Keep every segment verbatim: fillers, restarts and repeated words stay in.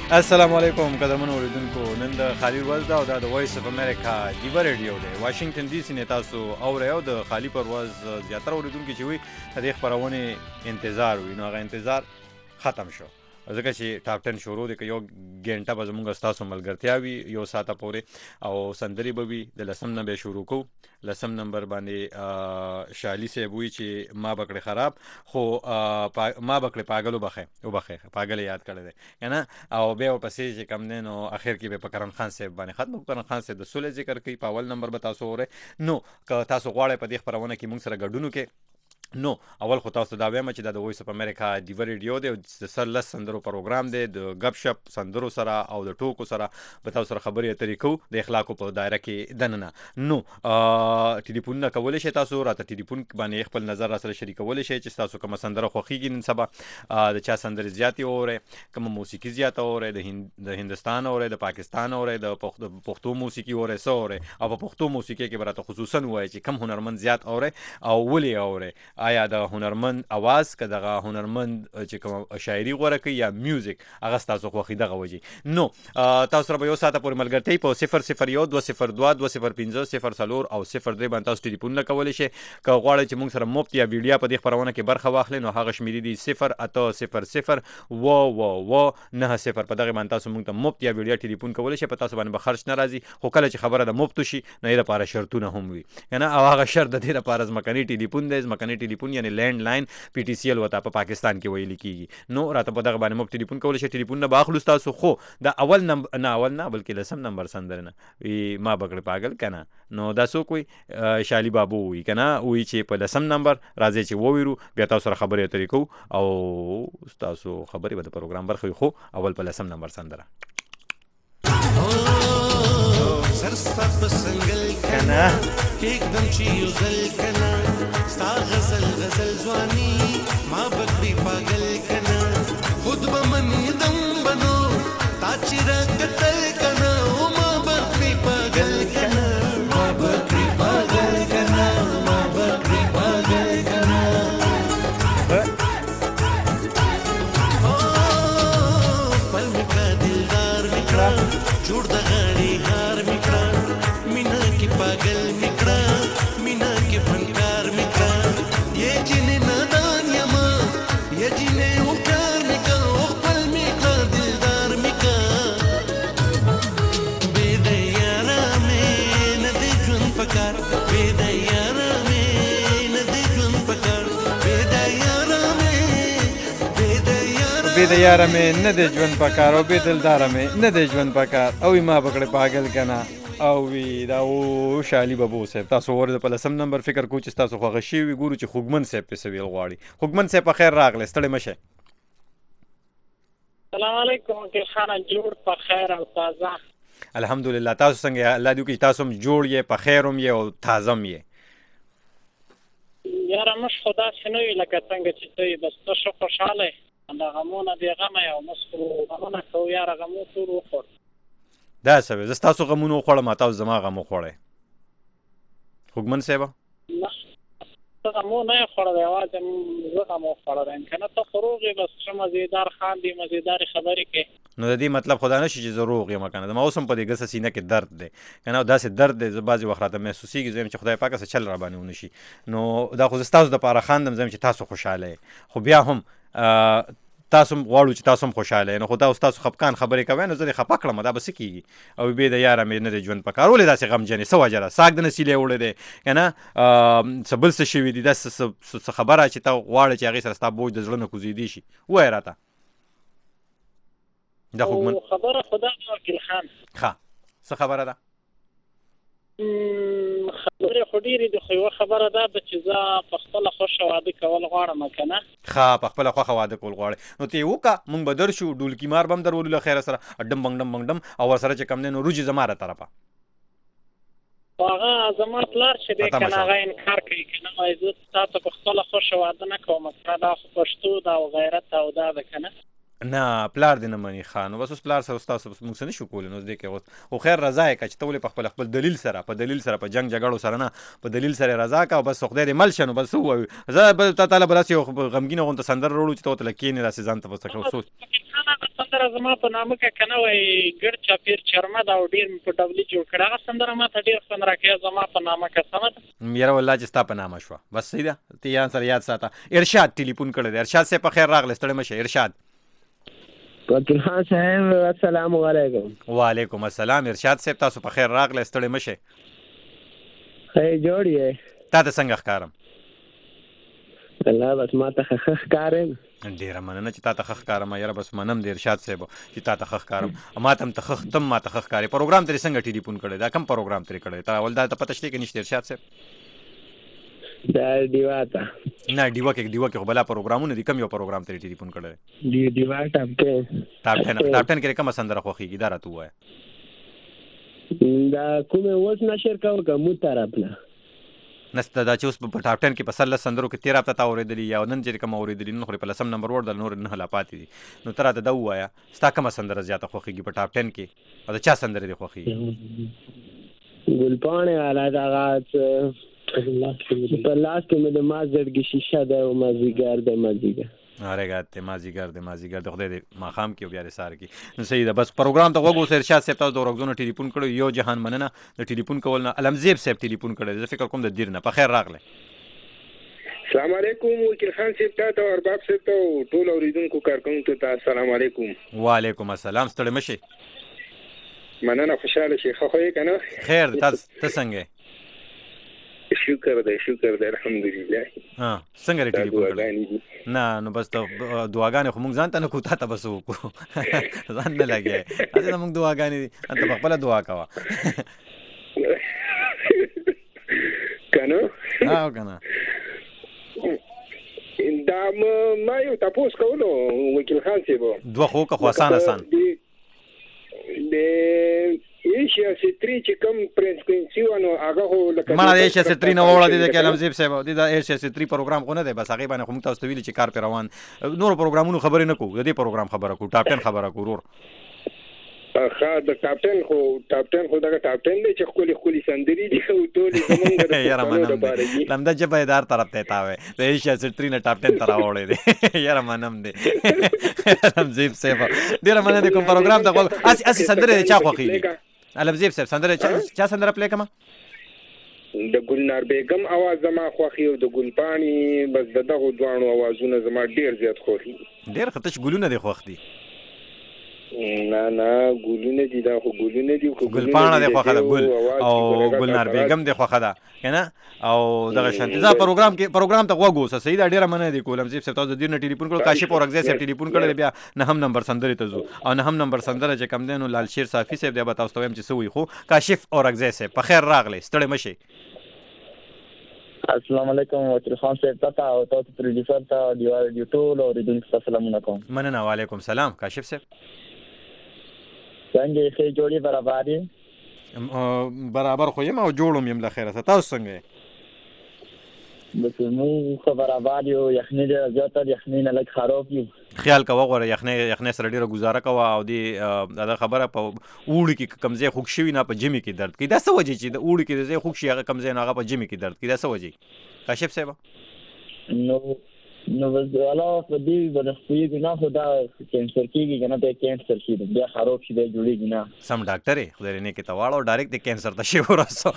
السلام علیکم قدرمنو اوریدونکو، نن د خالي ورځ ده او دا د وایس اف امریکا ډیوه ریډیو دی. واشنگټن ډي سي نه تاسو اورئ او د خالي پر ورځ زیاتره اوریدونکي چې وي د دې خپرونې انتظار وي، نو هغه انتظار ختم شو ځکه چې ټاپ ټن شروع دی. که یو ګنټه به زموږ ستاسو ملګرتیا وي یو ساعته پورې، او سندرې به وي. د لسم نه به شروع کوو. لسم نمبر باندې شالي صاحب وایي چې ما بکړې خراب، خو ما بکړې پاگل وبخې وبخې پاگل یاد کړی دی که نه. او بیا ورپسې چې کم دی نو اخر کې به په کرن خان صاحب باندې ختم. کرن خان صاحب د سولې ذکر کوي، په اول نمبر به تاسو اورئ. نو که تاسو غواړئ په دې خپرونه کې موږ سره ګډون وکړئ، نو اول خو تاسو دا وایم چې دا د وایس اف امریکا ډیوه ریډیو دی، د سر لس سندرو پروګرام دی، د غب شپ سندرو سره او د ټوکو سره به تاسو سره خبرې اترې کوو د اخلاقو په دایره کې دننه. نو ټلیفونونه کولی شئ، تاسو راته ټلیفون باندې خپل نظر را سره شریکولی شئ چې تاسو کومه سندره خوښیږي نن سبا، د چا سندرې زیاتې اورئ، کومه موسیقي زیاته اورئ، د هندوستان اورئ، د پاکستان اورئ، د پښتو موسیقي اورئ، څه اورئ، او په پښتو موسیقي کې به راته خصوصا ووایئ چې کوم هنرمند زیات اورئ او ولې اورئ. آیا د هنرمند اواز که دغه هنرمند چې کوم شاعري غوره کوي یا میوزیک، هغه ستاسو خوښي دغه وجې. نو تاسو سره به یو ساعته پورې ملګرتۍ په صفر صفر یو دوه صفر دوه دوه صفر پنځه صفر څلور او صفر درې باندې تاسو ټلیفونونه کولی شئ. که غواړئ چې موږ سره مفت یا ویډیا په دې خپرونه کې برخه واخلئ، نو هغه شمیرې دي صفر اته صفر صفر اوه اوه اوه نهه صفر. په دغې باندې تاسو موږ ته مفت یا ویډیا ټلیفون کولی شئ. په تاسو باندې به خرچ نه راځي، خو کله چې خبره د مفت وشي نو یې لپاره شرطونه هم وي که نه. او هغه شرط د دې لپاره ځمکني ټلیفون دی. ځمکني ټلیفون یعنې لینډ لاین پی ټي سی ایل وته په پاکستان کې ویل کېږي. نو راته په دغه باندې مفت ټلیفون کولی شئ. ټلیفونونه به اخلو ستاسو، خو د اول نمبر نه اول نه بلکې لسم نمبر سندره نه وي ما بکړې پاگل که نه. نو دا څوک وي؟ شالي بابو وي که نه، وایي چې په لسم نمبر راځئ چې وویرو، بیا تاسو سره خبرې اترې کوو او ستاسو خبرې به د پروګرام برخه وي. خو اول په لسم نمبر سندره سرستا پسنگل کنا ایکدم چی یوزل کنا ستا غزل غزل زوانی ما بکری پاگل کنا خود بمنی دم بنو تا چرا قتل کنا ما بکری پاگل کنا ما بکری پاگل کنا ما بکری پاگل کنا پل مکرا دلدار مکرا جوڑ دا غاڑی ہار مکرا مینا کی پاگل مکرا مینا کی فنکار مکرا یہ جنہیں نادان یما یہ جنہیں اوکار مکا اوپل مکا دلدار مکا بے دیارا میں ندی جن پکار بے دیارا میں ندی جن پکار بے دیارا میں بے دیارا بې د یاره مې نه دی ژوند پکار او بې دلداره مې نه دی ژوند پکار او وي ما بکړې پاگل که نه. او وی دا او شالي بابو صاحب تاسو ورته په لسم نمبر فکر کوو چې ستاسو خوښه شوي. ګورو چې خوږمن صاحب پې څه ویل غواړي. خوږمن صاحب په خیر راغلی، ستړی مه شئ. سلام علیکم ګل خانه، جوړ په خیر او تازه. الحمدلله. تاسو څنګه؟ الله دې وکړي تاسو هم جوړ یې، په خیر هم یې او تازه هم یې. یاره موږ خو داسې نه وي لکه څنګه چې ته یې، بس ته ښه خوشحاله یې، د غمونه بې غمه یې او موږ خو غمونه کوو. یاره غمو ټول وخوړ. دا څه وی؟ زه ستاسو غمونه وخوړم، تاسو زما غم وخوړئ. خوږمن صاحبه نه ته غمو نه یې خوړلی، یوازې زه غم وخوړلی یم که نه. ته خو روغ یې، بس ښه مزېدار خاندې، مزېدارې خبرې کوې. نو د دې مطلب خو دا نه شي چې زه روغ یم که نه. زما اوس هم په دې ګسه سینه کې درد دی که نه، داسې درد دی زه بعضې وخت راته محسوسېږي. زه یم چې خدای پاکه څه چل را باندې ونه شي. نو دا خو زه ستاسو دپاره خاندم، زه یم چې تاسو خوشحاله یې. خو بیا هم تاسو هم غواړو چې تاسو هم خوشحاله یې. نو خو دا اوس تاسو خفقان خبرې کوئ، نو زه دې خفه کړم، دا به څه کېږي؟ او بې د یاره مې نه دی ژوند پکار. ولې داسې غمجن یې؟ څه وجه ده؟ ساګ د نسیلې وړی دی که نه، څه بل څه شوي دي، داسې څه خبره چې ته غواړې چې هغې سره ستا بوج د زړه نه کوزېدی شي؟ ووایه راته. دا خوږمن خبره خو دا ده ګل خان. ښه څه خبره ده؟ خبرې خو ډېرې دي، خو یوه خبره دا ده چې زه په خپله خوښه واده کول غواړم که نه. ښه په خپله خوښه واده کول غواړئ، نو ته یې وکړه. موږ به در شو، ډولکي مار به هم در ولو له خیره سره، ډم بنګ ډم بنګ ډم، او ورسره چې کوم دی نو روجې زما را طرفه. هغه زما پلار چې دی که نه، هغه انکار کوي که نه، وایي زه تا ته په خپله خوښه واده نه کوم که نه، دا خو پښتو ده او غیرت او دا ده که نه. نه پلار دې نه مني ښه نو بس اوس پلار سره ستاسو موږ څه نشو کولی نو دې کې اوس خو خیر رضا یې کړه چې ته ولې په خپل خپل دلیل سره په دلیل سره په جنګ جګړو سره نه په دلیل سره رضا کړه او بس خدای دې مل شه نو بس ووایو زه به تا تعالی به داسې یو غمګینه غونته سندره راوړو چې ته ورته کښېنې داسې ځان ته به څه کوو سوچ سندره زما په نامه کې که نه وای ګرد چاپېر چرمد او ډېر مې په ډبلي جوړ کړی هغه سندره ما ته ډېر خوند راکوي زما په نامه کې سمه ده یاره والله چې ستا په نامه شوه بس صحیح ده ته یې سره یاد ساته ارشاد ټلیفون کړی دی ارشاد صاحب په خیر راغلی ستړی مه شه ارشاد وکیل خان صاحب السلام علیکم. وعلیکم السلام ارشاد صاحب تاسو په خیر راغلی ستړی مه شئ ښه جوړ یې تا ته څنګه ښکارم الله بس ما ته ښه ښکارم ډېره مننه چې تا ته ښه ښکارم یاره بس منم د ارشاد صاحب چې تا ته ښه ښکارم ما ته هم ته ښه تم ما ته ښه ښکارې پروګرام ترې څنګه ټلیفون کړی دا کوم پروګرام ترې کړی تا اول دا ته پته شته که نشته ارشاد صاحب دا ډیوا ته نه ډیوه کې ډیوه کې خو بلا پروګرامونه دي کم یو پروګرام ترې ټلیفون کړی دی ډیوا ټاپ کې ټاپ ټن ټاپ ټن کې کومه سندره خوښېږي دا راته ووایه دا کومه اوس نشر کوو که مو طرف نه نسته دا چې اوس په ټاپ ټن کې په سل لس سندرو کې تېر هفته تا اورېدلي یا نن چې کوم اورېدلي نن خو په لسم نمبر وړ نور نه لا پاتې دي نو ته راته دا ووایه ستا کومه سندره زیاته خوښېږي په ټاپ ټن کې او د چا سندرې دې خوښېږي ګلپاڼې والا دغه په لاس کې مې د ما زړګي شیشه ده او مازدیګر دی مازدیګر ارګه ته مازیګر د مازیګر د خدای دې ماښام کې او بیا د سهار کې نو صحیح ده بس پروګرام ته غوږ اوسه ارشاد صاحب تاسو د ورځونو ټلیفون کړی یو جهان مننه د ټلیفون کول نه علمزیب صاحب ټلیفون کړی زه فکر کوم د دیر نه په خیر راغلی السلام علیکم وکیل خان صاحب ته او ارباب صاحب ته او ټول اوریدونکو کارکونکو ته السلام علیکم. وعلیکم السلام ستړی مه شئ مننه خوشحاله شئ ښه خو یې که نه خیر تا ته څنګه شکر دی شکر دی الحمدلله ها څنګه لري ټلیفون کړی نه نو بس ته دعاګانې خو موږ ځان ته نه کوو تا ته بس وکړو ځان نه لګیا هسې ته موږ دعاګانې دي انته په خپله دعا کوه که نه ها که نه دا ما یو تپوس کولو وکیل خان صاحب دوه خو که خو اسان اسان د ایشیا ستري چې کوم پرنسپنسي ونه هغه خو لکه مړه د ایشیا ستري نه وړه دي د کلمزیب صاحب دي د ایشیا ستري پروګرام خو نه دی بس هغې باندې خو موږ تاسو ته ویلي چې کار پرې روان نورو پروګرامونو خبرې نه کوو د دې پروګرام خبره کوو ټاپ ټن خبره کوو ورور ښه د ټاپ ټن خو ټاپ ټن خو دغه ټاپ ټن دی چې ښکلې ښکلې سندرې دي او ټولې زمونږ د یاره منم دی لمده ژبه یې دار طرف ته تاوی د ایشیا ستري نه ټاپ ټن ته راوړی دی یاره منم دی علمزیب صاحب ډېره مننه دی کوم پروګرام ته غوږ هسې هسې سندرې د چا خوښېږي علمزیب صاحب سندره چا سندره پلی کړمه د ګلنار بیګم اواز زما خوښي او د ګلپاڼې بس د دغو دواړو اوازونه زما ډېر زیات خوښي ډېر ښه تش ګلونه دې خوښ دي نه نه ګلونه دي دا خو ګلونه دي ګلپاڼه دې خوښه ده ګل او ګلنار بیګم دې خوښه ده که نه او دغه شانتي زه پروګرام کې پروګرام ته غوږ اوسه صحیح ده ډېره مننه دي علمزیب صاحب تاسو د دې نه ټلیفون کړو کاشف اورکزی صاحب ټلیفون کړی دی بیا نهم نمبر سندرې ته ځو او نهم نمبر سندره چې کوم دی نو لال شیر صافي صاحب دی به تاسو ته وایم چې څه وایي خو کاشف اورکزی صاحب په خیر راغلی ستړی مه شئ السلام علیکم وکیل خان صاحب ته او تاسو پروډیوسر ته دیوال ریډیو ټول اوریدونکو ته سلامونه کوم مننه وعلیکم سلام کاشف صاحب څنګه یې ښې جوړې برابر یې برابر خو یم او جوړ یم له خیره تاسو څنګه یې بس موږ ښه برابر یو یخني ډېره زیاته ده یخنۍ نه لږ خراب یو خیال کوه غوره یخنۍ یخنۍ سره ډېره ګزاره کوه او دې دا خبره په اوړي کې کوم ځای خوږ شوي نه په ژمي کې درد کوي دا څه وجې چې د اوړي کې د ځای خوږ شي هغه کوم ځای نه هغه په ژمي کې درد کوي دا څه وجې کاشف صاحب نو نو بس علاوه په دې باندې خپلېږي نه خو دا کینسر کېږي که نه بیا کینسر شي بیا خراب شي بیا جوړېږي نه سم ډاکټر یې خدای دې نیکې ته واړو ډایرکټ دې کینسر ته شی ورسو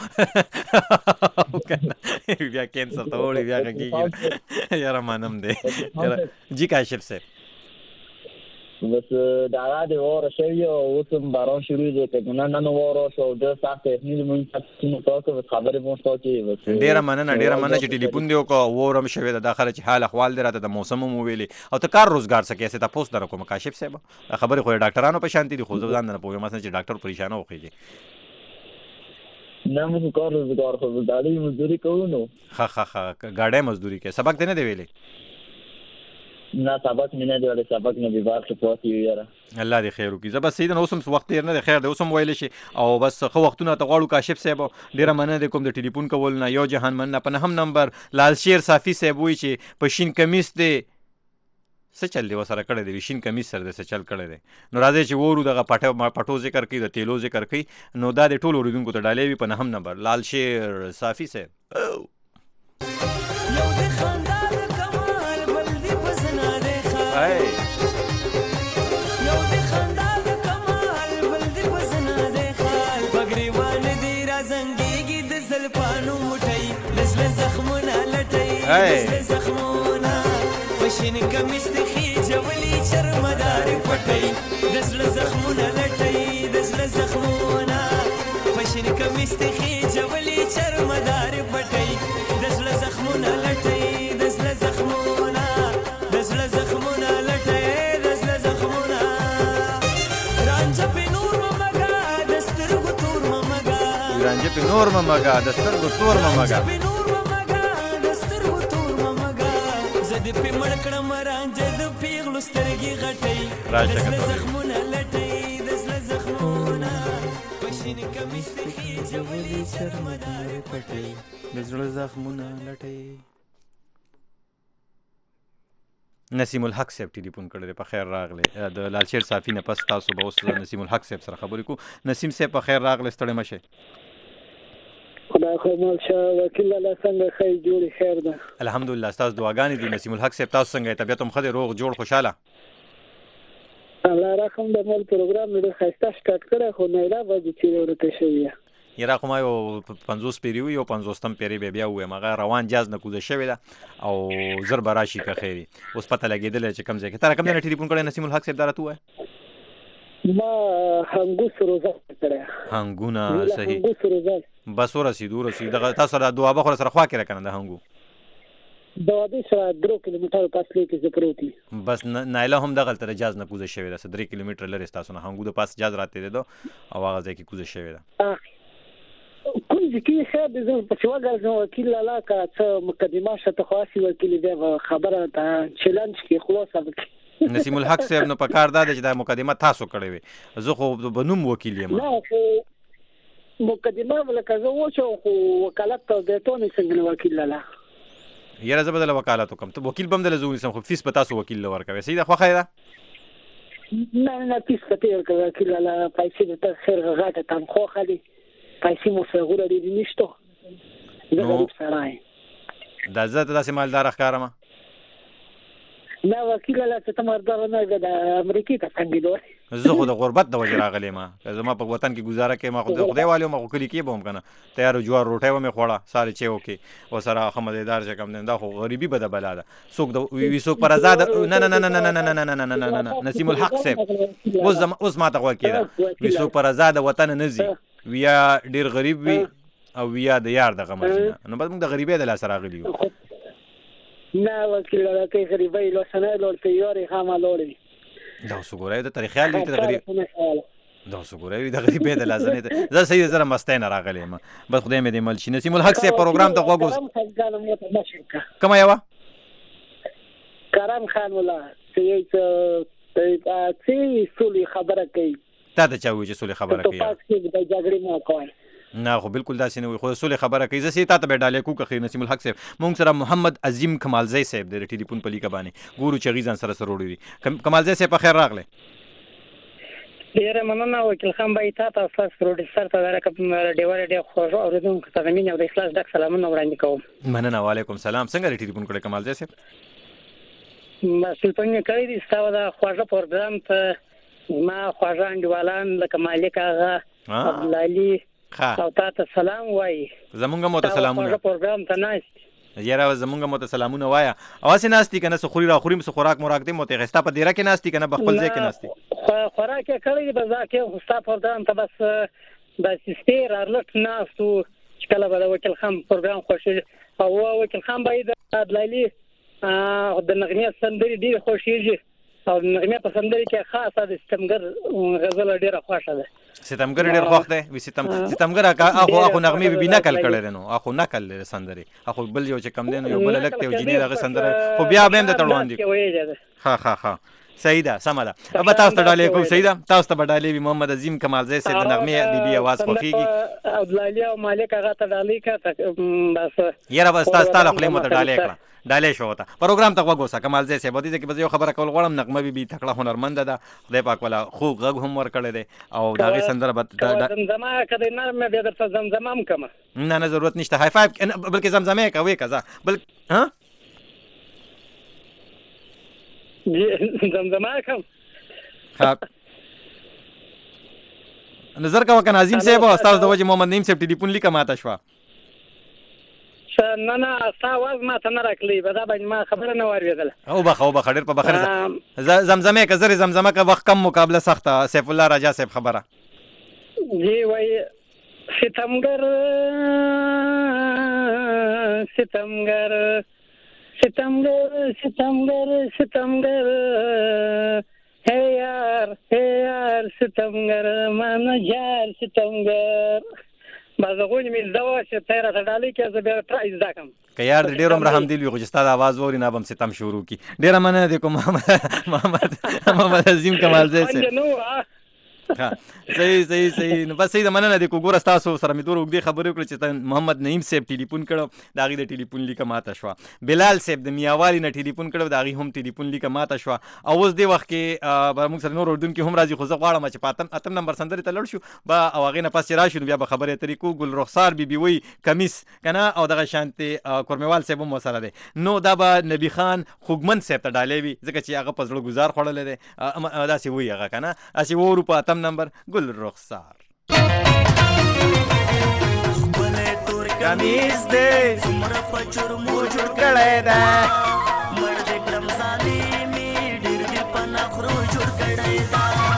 بیا کینسر ته وړي بیا ښه کېږي یاره منم دی جی کاشف صاحب بس د هغه د واره شوي او اوس هم باران شروع دی که نه نن واره شو او ډېر سخت یخني د مونږ تاسو بس خبرې مو ستا چې ډېره مننه ډېره مننه چې ټلیفون دې وکړو واره هم شوې ده دا خله چې حال احوال دې راته د موسم هم وویلې او ته کار روزګار څه کوې څه تپوس در کوم کاشف صاحب خبرې خو د ډاکټرانو په شانتي دي خو زه ځان نه پوهېږم هسې چې ډاکټر پریشانه وخېږي نه موږ کار روزګار خو ګاډۍ مزدوري کوو نو ښه ښه ښه ګاډۍ مزدوري کوې سبق دې نه دی ویلی نه سبق مې نه دی ویلی سبق نه بیبار کې پاتې یو یاره الله دې خیر وکړي زه بس صحیح ده نو اوس هم وخت تېر نه دی خیر دی اوس هم ویلی شي او بس ښه وختونه ته غواړو کاشف صاحب ډېره مننه دی کوم د ټلیفون کول نه یو جهان مننه په نهم نمبر لال شیر صافي صاحب وایي چې په شین کمیس دی څه چل دی ورسره کړی دی شین کمیس سره د څه چل کړی دی نو راځئ چې وورو دغه پټو پټو ذکر کوي د تیلو ذکر کوي نو دا د ټولو اورېدونکو ته ډالۍ وي په نهم نمبر لال شیر صافي صاحب پشین کمیس د خېجولي چرمدارې پټۍ د زړه زخمونه لټوي د زړه زخمونه پشین کمیس د خېجولي چرمدارې پټۍ د زړه زخمونه لټوي د زړه زخمونه د زړه زخمونه لټوي د زړه زخمونه رانجه په نور ممګه د سترګو تور ممګه رانجه په نور ممګه د سترګو تور ممګه په مړ کړم رانجه د پیغلو سترګې غټۍ راشه د زخمونه لټۍ د زړه زخمونه پشین کمیس د خېجولي چرمدارې پټۍ د زړه زخمونه لټۍ نسیم الحق صاحب ټلیفون کړی دی په خیر راغلی د لالشیر صافي نه پس تاسو به اوس نسیم الحق صاحب سره خبرې کوو نسیم صاحب په خیر راغلی ستړی مه شئ خدای خو مال شه وکیل الله څنګه خیر جوړې خیر ده الحمدلله ستاسو دعاګانې دي نسیم الحق صاحب تاسو څنګه یې طبیعت هم ښه دی روغ جوړ خوشحاله الله رحم د مول پروګرام مې ډېر ښایسته سټارټ کړی خو نیله ورځې چیرې ورکه شوې ده یاره خو ما یو پنځوس پیرې وي یو پنځوستم پیرې بیا بیا ووایم هغه روان جاز نه کوزه شوې ده او زر به راشي که خیر اوس پته لګېدلی چې کوم ځای کې تا را کوم ځای نه ټلیفون کړی نسیم الحق صاحب دا راته ووایه ما هنګوس روزه کړی هنګونه صحیح هنګوس روزه بس ورسېدو ورسېدو دغه تاسو سره دوابه خو سره خوا کې را که نه د هنګو د وادي سره درو کیلومترو فاصلې کې زه پروت یم بس نایله هم دغلته د جاز نه کوزه شوې ده څه درې کیلومتره لرې ستاسو نه هنګو د پاس جاز راتېرېده او هغه ځای کې کوزه شوې ده کوم ځای کې خیر دی زه پسې وګرځم وکیل لالا که څه مقدمه شته خو هسې وکیل بیا به خبره ته چلنج کې خلاصه وکړي نسیم الحق صاحب نو په کار دا دی چې دا مقدمه تاسو کړې وي زه خو به نوم وکیل یم نه خو مقدمه لکه زه وچوم خو وکالت ته دیتو نه څنګه نه وکیل لالا یاره زه به دله وکالت وکړم ته وکیل به هم دله زه ونیسم خو فیس به تاسو وکیل له ورکوئ صحیح ده خوښه یې ده نه نه فیس به ته یې ورکوې وکیل لالا پیسې به ته خیر غټه تنخوا ښه دي پیسې مو سره غوره ډېرې نشته زه غریب سړی یم دا زه ته داسې مالداره ښکارمه نه وکیل لالا چې ته مرداره نه یې د امریکې ته څنګه دوی زه خو د غربت د وجې راغلی یم که زما په وطن کې ګزاره کوې ما خو د خدای والي ما خو کلي کې به هم که نه تیارو جوار روټۍ به مې خوړه سارې چې وکړې ورسره ښه مزېدار چې کوم دی دا خو غریبي به د بلا ده څوک د وي څوک پر ازاد نه نه نه نه نه نه نه نه نه نه نه نسیم الحق صاحب اوس اوس ما ته غوږ کېده وي څوک پر ازاد وطن نه ځي ویا ډېر غریب وي او ویا د یار دغه مرضي نه نو بس موږ د غریبۍ د لاسه راغلي یو نه وکیل لالا ته غریبۍ لوسنۍ لوړتې یارې خامه لوړې دا اوس وګورئ د تاریخ خیال دی ته د غریب دا اوس وګورئ د غریبۍ د لاسه نه زه صحیح زه مستی نه راغلی یم بس خدای مې دې مل شي نسیم الحق صاحب پروګرام ته غوږ اوس کومه یوه کرم خان ولا چې چې سولې خبره کوي تا ته چا وایي چې سولې خبره کوي په پاس کې د جګړې نه کوي نه خو بالکل داسې نه وي خو سولې خبره کوي زه سې تا ته به ډالۍ کوو که خیر نسیم الحق صاحب مونږ سره محمد عظیم کمالزی صاحب دی د ټلیفون په لیکه باندې ګورو چې هغوی ځان سره سره وړي دي کمالزی صاحب په خیر راغلی ډېره مننه وکیل خان بای تا ته ستاسو پروډیوسر ته دا ډېوه ډېر خوږ اورېدونکو ته د مینې او د اخلاص ډک سلامونه وړاندې کوم مننه وعلیکم سلام څنګه دې ټلیفون کړی کمالزی صاحب مسؤل پنګ کړی دي ستا د خواږه پروګرام ته ما خواږه انډیوالان لکه مالک آغا عبدالعلي او تا ته سلام وایي زمونږ هم ورته سلامونه خواږه پروګرام ته ناست یاره زمونږ هم ورته سلامونه وایه او هسې ناست دي که نه څه خوري راخوري څه خوراک موراک دی ورته اخېستا په دیره کې ناست دي که نه په خپل ځای کې ناست دي خوراک یې کړی دی بس دا کې خو ستا پروګرام ته بس داسې ستیر ارلټ ناست و چې کله به د وکیل خان پروګرام خوښېږي او وکیل خان به یې د عبدالعلي د نغمې سندرې ډېرې خوښېږي او د نغمې په سندرې کې خاصه د ستمګر غزله ډېره خوښه ده ستمګر ډېر خوښ دی وي ستمګر اخو اخو نغمې بي بي نقل کړی دی نو اخو نقل دی د سندرې اخو بل یو چې کم دی نو یو بل هلک دی یو جینۍ د هغې سندره خو بیا به هم درته وړاندې ښه ښه ښه صحیح ده سمه ده به تاسو ته ډالۍ کوو صحیح ده تاسو ته به ډالۍ وي محمد عظیم کمالزی صاحب د نغمې بیبي اواز خوښېږي او دلالي او مالک هغه ته ډالۍ کړه بس یاره به ستا ستا له خولې مو ته ډالۍ کړه ډالۍ شو ته پروګرام ته غوږ اوسه کمالزی صاحب دې کې به یو خبره کول غواړم نغمه بیبي تکړه هنرمنده ده خدای پاک والا خوږ غږ هم ورکړی دی او د هغې سندره به زمزمه که دی نرم بیا درته زمزمه هم کړمه نه نه ضرورت نشته های فایو بلکې زمزمه یې کوې که زه بل ها زمزمه کوم نظر کوه که ناظم صاحب او ستاسو د وجې محمد نعیم صاحب ټلیفون لیکه ماته شوه نه نه ستا اواز ماته نه راکلی به دا باندې ما خبره نه واورېدله وبخه وبخه ډېر په بخښنه زمزمه که زرې زمزمه که وخت کم مقابله سخته سیف الله راجا صاحب خبره جی وایي ستمګر ستمګر ستمګر ستمګر ستمګر ہے یار ہے یار ستمګر من جار ستمګر بازغونی مې زده وه چې ته یې راته ډالۍ کړې زه بیا ټرای زده کړم که یار د ډېر عمره همدل وي خو چې ستا د اواز واوري نه به هم ستم شروع کړي ډېره مننه دی کوم محمد محمد عظیم کمالزی صاحب صحیح صحیح صحیح نو بس صحیح ده مننه دی کو ګوره ستاسو سره مې دومره اوږدې خبرې وکړې چې محمد نعیم صاحب ټلیفون کړو د هغې د ټلیفون لیکه ماته شوه بلال صاحب د میاوالي نه ټلیفون کړو د هغې هم ټلیفون لیکه ماته شوه او اوس دې وخت کې به موږ سره نور اردونکي هم راځي خو زه غواړم چې په اتم اتم نمبر سندرې ته لړ شو به او هغې نه پس چې راشو نو بیا به خبرې اترې کوو ګل رخسار بیبي وایي کمیس که نه او دغه شانتې کورمیوال صاحب هم ورسره دی نو دا به نبي خان خوږمن صاحب ته ډالۍ وي ځکه چې هغه په زړه ګزار خوړلی دی داسې وایي هغه که نه داسې وورو په اتم نمبر ګل رخسار خپله تور کمیز دی څومره په چرمو جوړ کړی دی مړ د کړم ظالمي ډېر دې په نخرو جوړ کړی دی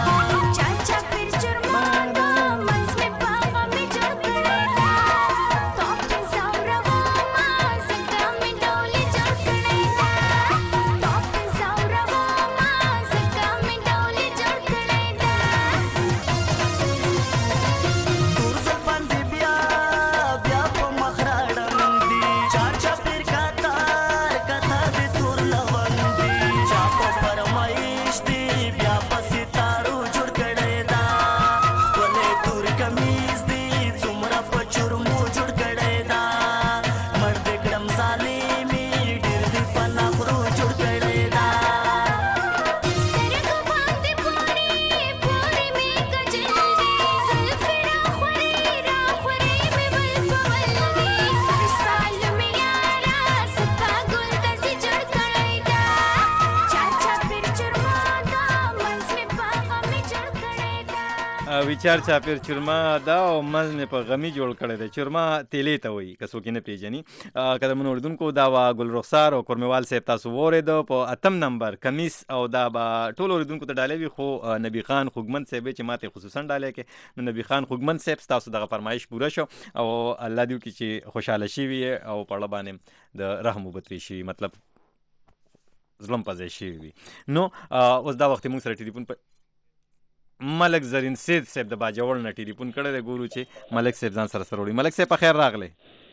ویچار چاپیر چورما دا او منځ مې په غمي جوړ کړی دی چورما تیلې ته وایي که څوک یې نه پېژني قدرمنو اورېدونکو دا وه ګل رخسار او کورمیوال صاحب تاسو واورېده په اتم نمبر کمیس او دا به ټولو اورېدونکو ته ډالۍ وي خو نبي خان خوږمن صاحب چې ما ته خصوصا ډالۍ کړې نو نبي خان خوږمن صاحب ستاسو دغه فرمایش پوره شو او الله دې وکړي چې خوشحاله شوي او په اړه باندې د رحم وبتري شوي مطلب ظلم په ځای شوي وي نو اوس دا وخت موږ سره ټلیفون په ملک زرین سید صاحب د باجوړ نه ټلیفون کړی دی ګورو چې ملک صاحب ځان سره سره وړي ملک صاحب په خیر راغلی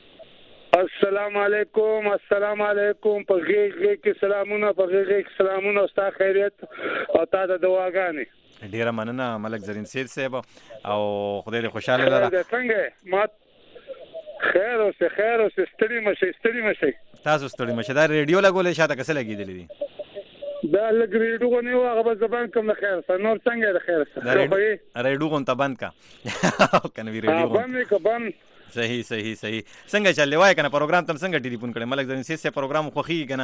السلام علیکم السلام علیکم په غیږ غیږ کې سلامونه په غیږ غیږ کې سلامونه او ستا خیریت او تا د دعاګانې ډېره مننه ملک زرین سید صاحب او خدای دې خوشحاله لره څنګه ما خیر اوسې خیر اوسې ستړي مه شئ ستړي مه شئ تاسو ستړي مه شئ دا ریډیو لګولی شاته که څه لګېدلي دي دا لږ ریډو غو نه و هغه به زه بند کړم د خیر سره نور څنګه د خیر سره ریډو غونته بند که که نه وي ریډیو بند وي که بند صحیح صحیح صحیح څنګه چل دی وایه که نه پروګرام ته م څنګه ټلیفون کړی ملک زرین سید صاحب پروګرام خوښېږي که نه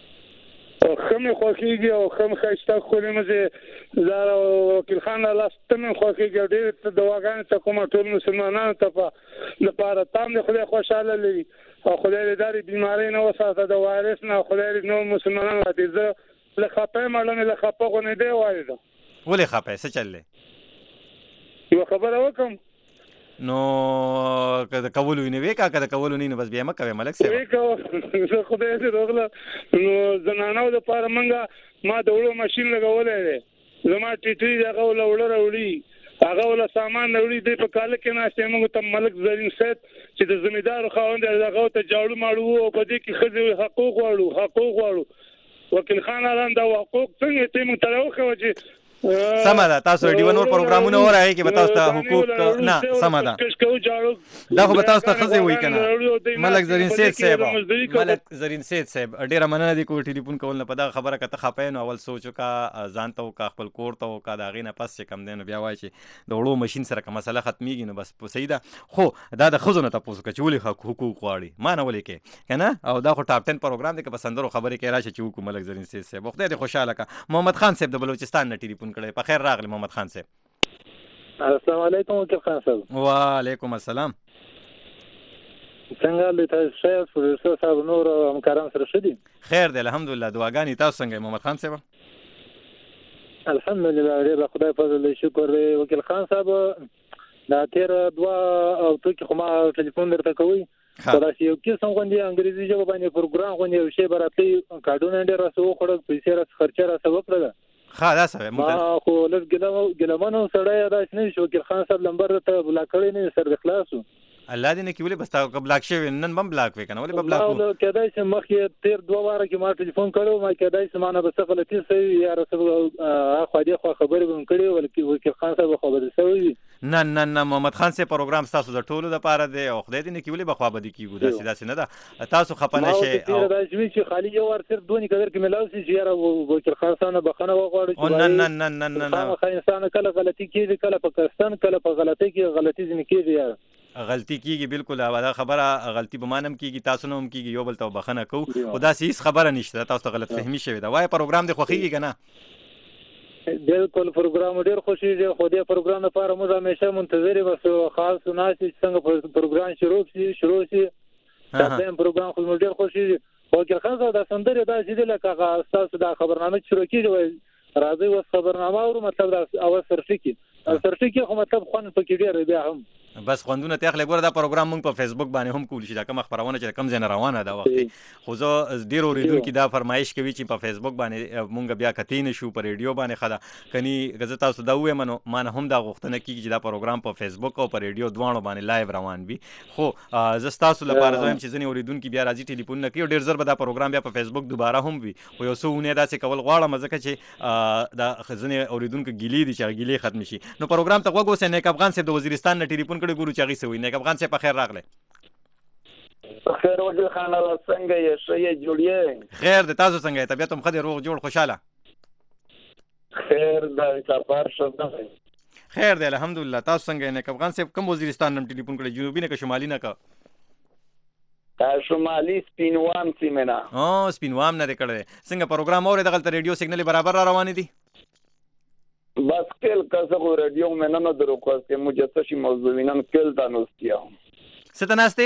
ښه مې خوښېږي او ښه م ښایسته ښکلې مزې زار او وکیل خان الله ته مې خوښېږي او ډېرې دعاګانې ته کومه ټول مسلمانانو ته په لپاره تام دې خدای خوشحاله لري او خدای دې دارې بیمارۍ نه وساته د وایرس نه او خدای دې نور مسلمانانو ته زه له خپه یم اړه مې له خپه غونېدی واورېده ولې خپه څه چل دی یوه خبره وکړم نو که د کولو وي نو ویې که که د کولو نه وي نو بس بیا مه کوې ملک صاحب ویې کوه زه خدای دې روغله نو زنانو دپاره موږ ما د وړو ماشین لګولی دی زما ټیټري د هغه وله وړه راوړي هغه وله سامان راوړي دی په کاله کې ناست دی موږ ته ملک زرین سید چې د زمیندارو خاوند دی هغه ته جاړو ماړو وو او په دې کې ښځې حقوق غواړو حقوق غواړو وکیل خان الان دا حقوق څنګه ته موږ ته وخو چې سمه ده تاسو ریډیو نور پروګرامونه اورئ کې به تاسو ته حقوق نه سمه ده دا خو به تاسو ته ښځې وایي که نه ملک زرین سید صاحب ملک زرین سید صاحب ډېره مننه دي کوی ټلیفون کول نه په دغه خبره که ته خفه نو اول سوچ وکړه ځان ته وکړه خپل کور ته وکړه د هغې نه پس چې کم دی نو بیا وایي چې د وړو مشین سره که مسله ختمیږي نو بس صحیح ده خو دا د ښځو نه تپوس وکړه چې ولې حقوق غواړي ما نه ولې کې که نه او دا خو ټاپ ټن پروګرام دی که په سندرو خبرې کې راشه چې وکړو ملک زرین سید صاحب خدای دې خوشحاله کړه محمد خان صاحب د بلوچستان نه ټلیفون کړی په خیر راغلی محمد خان صاحب السلام علیکم وکیل خان صاحب وعلیکم السلام څنګه له تاسو سره پروفیسور صاحب نور همکاران سره ښه دي خیر دی الحمدلله دعاګانې تاسو څنګه محمد خان صاحب الحمدلله ډېر خدای فضل دی شکر دی وکیل خان صاحب دا تیر دوه او ټکي خو ما ټلیفون درته کوي خو داسې یو قسم غوندې انګریزي ژبه باندې پروګرام غوندې یو شی به راتلی کارډونه ډېر راسه وخوړل پیسې راسه خرچه راسه وکړله ښه دا څه ما خو لږ ګیلمن و سړی داسې نه شي وکیل خان صاحب نمبر ته بلاک کړی نه سر د خلاص و الله دې نه کړي ولې بس تا بلاک شوی نن به هم بلاک وې که نه ولې به بلاک و کېدای شي مخکې تېر دوه واره کې ما ټلیفون کړی ما کېدای شي ما نه به څه غلطي شوي یا راسه اخوا دېخوا خبرې به مې کړې وکیل خان صاحب به خوابدي شوی وي نه نه نه محمد خان صاحب پروګرام ستاسو د ټولو دپاره دی او خدای دې نه کړي ولې به خوابدي کېږو داسې داسې نه ده تاسو خفه نه شئ او داسې وي چې خالي یو وار صرف دوه قدر کې میلاو شي چې یاره وکیل خان صاحب نه بخښنه وغواړو نه نه نه نه نه نه خامخا انسان کله غلطي کېږي کله په کستن کله په غلطۍ کې غلطي ځینې کېږي یاره غلطي کېږي بالکل دا خبره غلطي به ما نه هم کېږي تاسو نه هم کېږي یو بل ته بخښنه کوو خو داسې هېڅ خبره نشته تاسو ته غلط فهمي شوې ده وایه پروګرام دې خوښېږي که نه بالکل پروګرام ډېر خوښېږي خو دې پروګرام لپاره موږ همیشه منتظر یو بس خاص ناست چې څنګه پروګرام شروع شي شروع شي دا پروګرام خو موږ ډېر خوښېږي وکیل خان صاحب دا سندرې داسې دي لکه هغه ستاسو دا خبرنامه چې شروع کېږي وایي راځئ اوس خبرنامه اورو مطلب دا اول سرټي کې سرټي کې خو مطلب خوند پکې ډېر بیا هم بس خوندونه ته اخلي ګوره دا پروګرام موږ په فیسبوک باندې هم کولی شي دا کومه خبرونه چې کم ځای نه روانه ده وخت خو زه ډېر اورېدونکي دا فرمایش کوي چې په فیسبوک باندې موږ بیا کتی نه شو په ریډیو باندې ښه ده کني که زه تاسو دا ووایم نو ما نه هم دا غوښتنه کېږي چې دا پروګرام په فیسبوک او په ریډیو دواړو باندې لایو روان وي خو زه ستاسو لپاره زه وایم چې ځینې اورېدونکي بیا راځي ټلیفون نه کوي او ډېر زر به دا پروګرام بیا په فیسبوک دوباره هم وي خو یو څه اونۍ داسې کول غواړم ځکه چې دا ځینې اورېدونکو ګیلې دي چې هغه ګیلې ختمې شي نو پروګرام ته غوږ اوسئ نیک افغان صاحب د وزیرستان نه ټلیفون کړی ګورو چې هغې څه وایي نیک افغان صاحب په خیر راغلی خیر وکیل خان الله څنګه یې ښه یې جوړ یې خیر دی تاسو څنګه یې طبیعت هم ښه دی روغ جوړ خوشحاله خیر دی سفر ښه دی خیر دی الحمدلله تاسو څنګه یې نیک افغان صاحب کوم وزیرستان نه ټلیفون کړی جنوبي نه که شمالي نه که شمالي سپینوام سیمې نه او سپینوام نه دی کړی څنګه پروګرام اورې دغلته ریډیو سګنل برابر را روانې دي بس کل کسه خو ریډیو مې نه نه درو خواسته مجسشی موضوعینان کل تا نوستیا څه ته ناستی